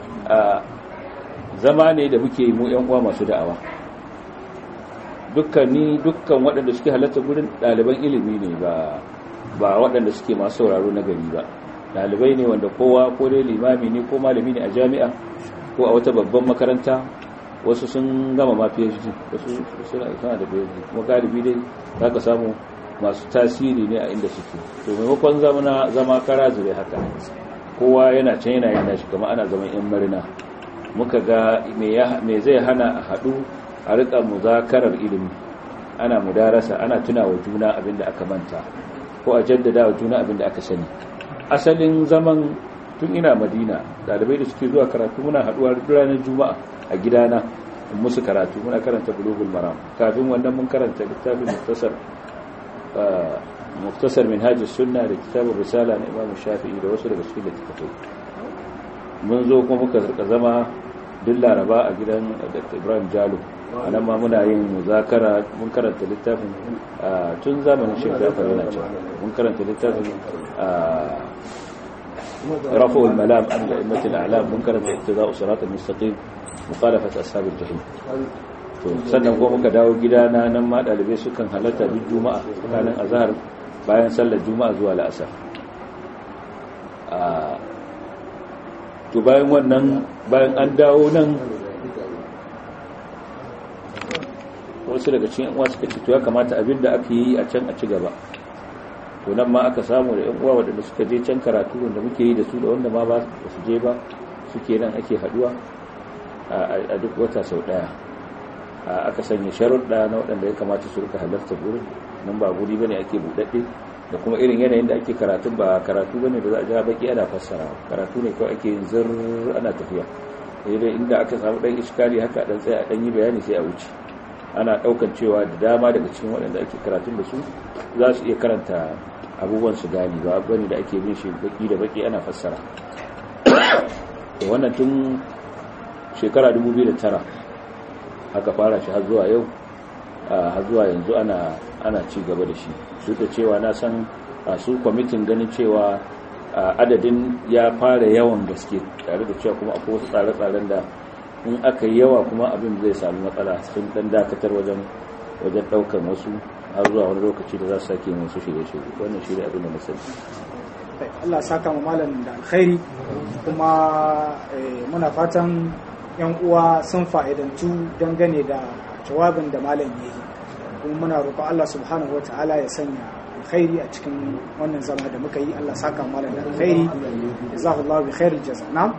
Zama ne da muke mu yan uwa masu da'awa dukkan ni dukkan waɗanda suke halatta gurin ɗaliban ilimi ne ba ba waɗanda suke masu sauraro na gari ba ɗalibai ne wanda kowa ko dai limami ne ko malami ne a jami'a ko a wata babban makaranta wasu sun gama ma PhD wasu suna da PhD kuma galibi dai za ka samu masu tasiri ne a inda suke to maimakon zama zama kara zure haka kowa yana can yana yana shi kamar ana zaman yan marina muka ga me zai hana a haɗu a riƙa muzakarar ilimi ana mudarasa ana tuna wa juna abinda aka manta ko a jaddada wa juna abinda aka sani asalin zaman tun ina Madina dalibai da suke zuwa karatu muna haɗuwa ranar Juma'a a gidana musu karatu muna karanta Bulughul Maram kafin wannan mun karanta littafin Muftasar Muftasar Minhajus Sunna da kitabun Risala na Imam Shafi'i da wasu daga cikin littattafai mun zo kuma muka zama duk Laraba a gidan Doctor Ibrahim Jalo anan ma muna yin muzakara mun karanta littafin tun zamanin Sheikh Jafar yana cewa mun karanta littafin Rafa'ul Malam an A'immatul A'lam mun karanta Ittiba'us Siratal Mustaqim mukhalafat ashabil jahim to sannan kuma muka dawo gidana nan ma dalibai sukan halarta duk Juma'a tsakanin azhar bayan sallar Juma'a zuwa la'asar to bayan wannan bayan an dawo nan wasu daga cikin uwa suka ce to ya kamata abinda ake yi a can a ci gaba to nan ma aka samu da yan uwa waɗanda suka je can karatu wanda muke yi da su da wanda ma ba su je ba suke nan ake haduwa a duk wata sau daya aka sanya sharuɗa na waɗanda ya kamata su rika halarta gurin nan ba guri bane ake buɗaɗɗe da kuma irin yanayin da ake karatu ba karatu bane da za a ja baki ana fassara karatu ne kawai ake yin zir ana tafiya dai inda aka samu dan iskali haka dan tsaya dan yi bayani sai a wuce ana daukan cewa da dama daga cikin waɗanda ake karatun da su za su iya karanta abubuwan su gani ba bane da ake bin shi baki da baki ana fassara to wannan tun shekara dubu biyu da tara aka fara shi har zuwa yau har zuwa yanzu ana ana ci gaba da shi duk da cewa na san su kwamitin ganin cewa adadin ya fara yawan gaske tare da cewa kuma akwai wasu tsare-tsaren da in aka yi yawa kuma abin zai sami matsala sun dan dakatar wajen wajen daukar wasu har zuwa wani lokaci da za su sake musu shirye-shirye wannan shi ne abin da na sani. Allah saka mu malam da alkhairi kuma muna fatan yan uwa sun fa'idantu dangane da jawabin da malam ya yi kuma muna roƙon Allah subhanahu wataala ya sanya alkhairi a cikin wannan zama da muka yi. Allah saka malam da alkhairi jazakallahu bi khairil jaza. Na'am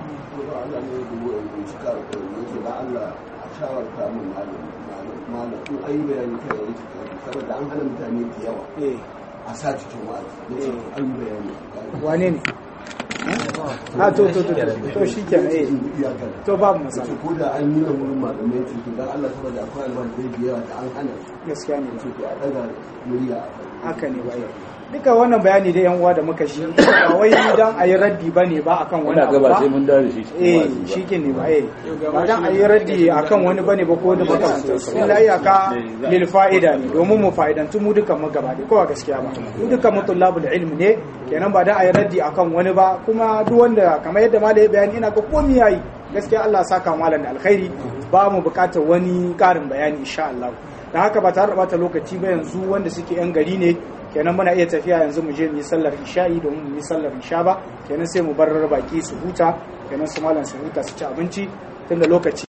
Allah a shawarta mun malam malam kun ayi bayani kai da yake saboda an hana mutane da yawa eh a sa cikin wa'azi eh an bayani wane ne ha to to to to shikenan eh to babu masala ko da an yi wurin malamai to dan Allah saboda akwai alwani da yawa da an hana gaskiya ne to a daga murya haka ne bai duka wannan bayani da yan uwa da muka shi ba wai dan ayi raddi bane ba akan wani abu ba sai mun dawo shi eh shike ne ba eh ba dan ayi raddi akan wani bane ba ko da baka illa iyaka lil fa'ida ne domin mu fa'idantu mu dukan mu gaba da kowa gaskiya ba mu dukan mu tullabul ilmi ne kenan ba dan ayi raddi akan wani ba kuma duk wanda kamar yadda malai bayani ina ga komai yayi gaskiya Allah saka malam da alkhairi ba mu bukatar wani karin bayani insha Allah da haka ba tare da bata lokaci ba yanzu wanda suke yan gari ne kenan muna iya tafiya yanzu mu je mu yi sallar isha'i domin mu yi sallar isha ba kenan sai mu bar baki su huta kenan su malam su huta su ci abinci tunda lokaci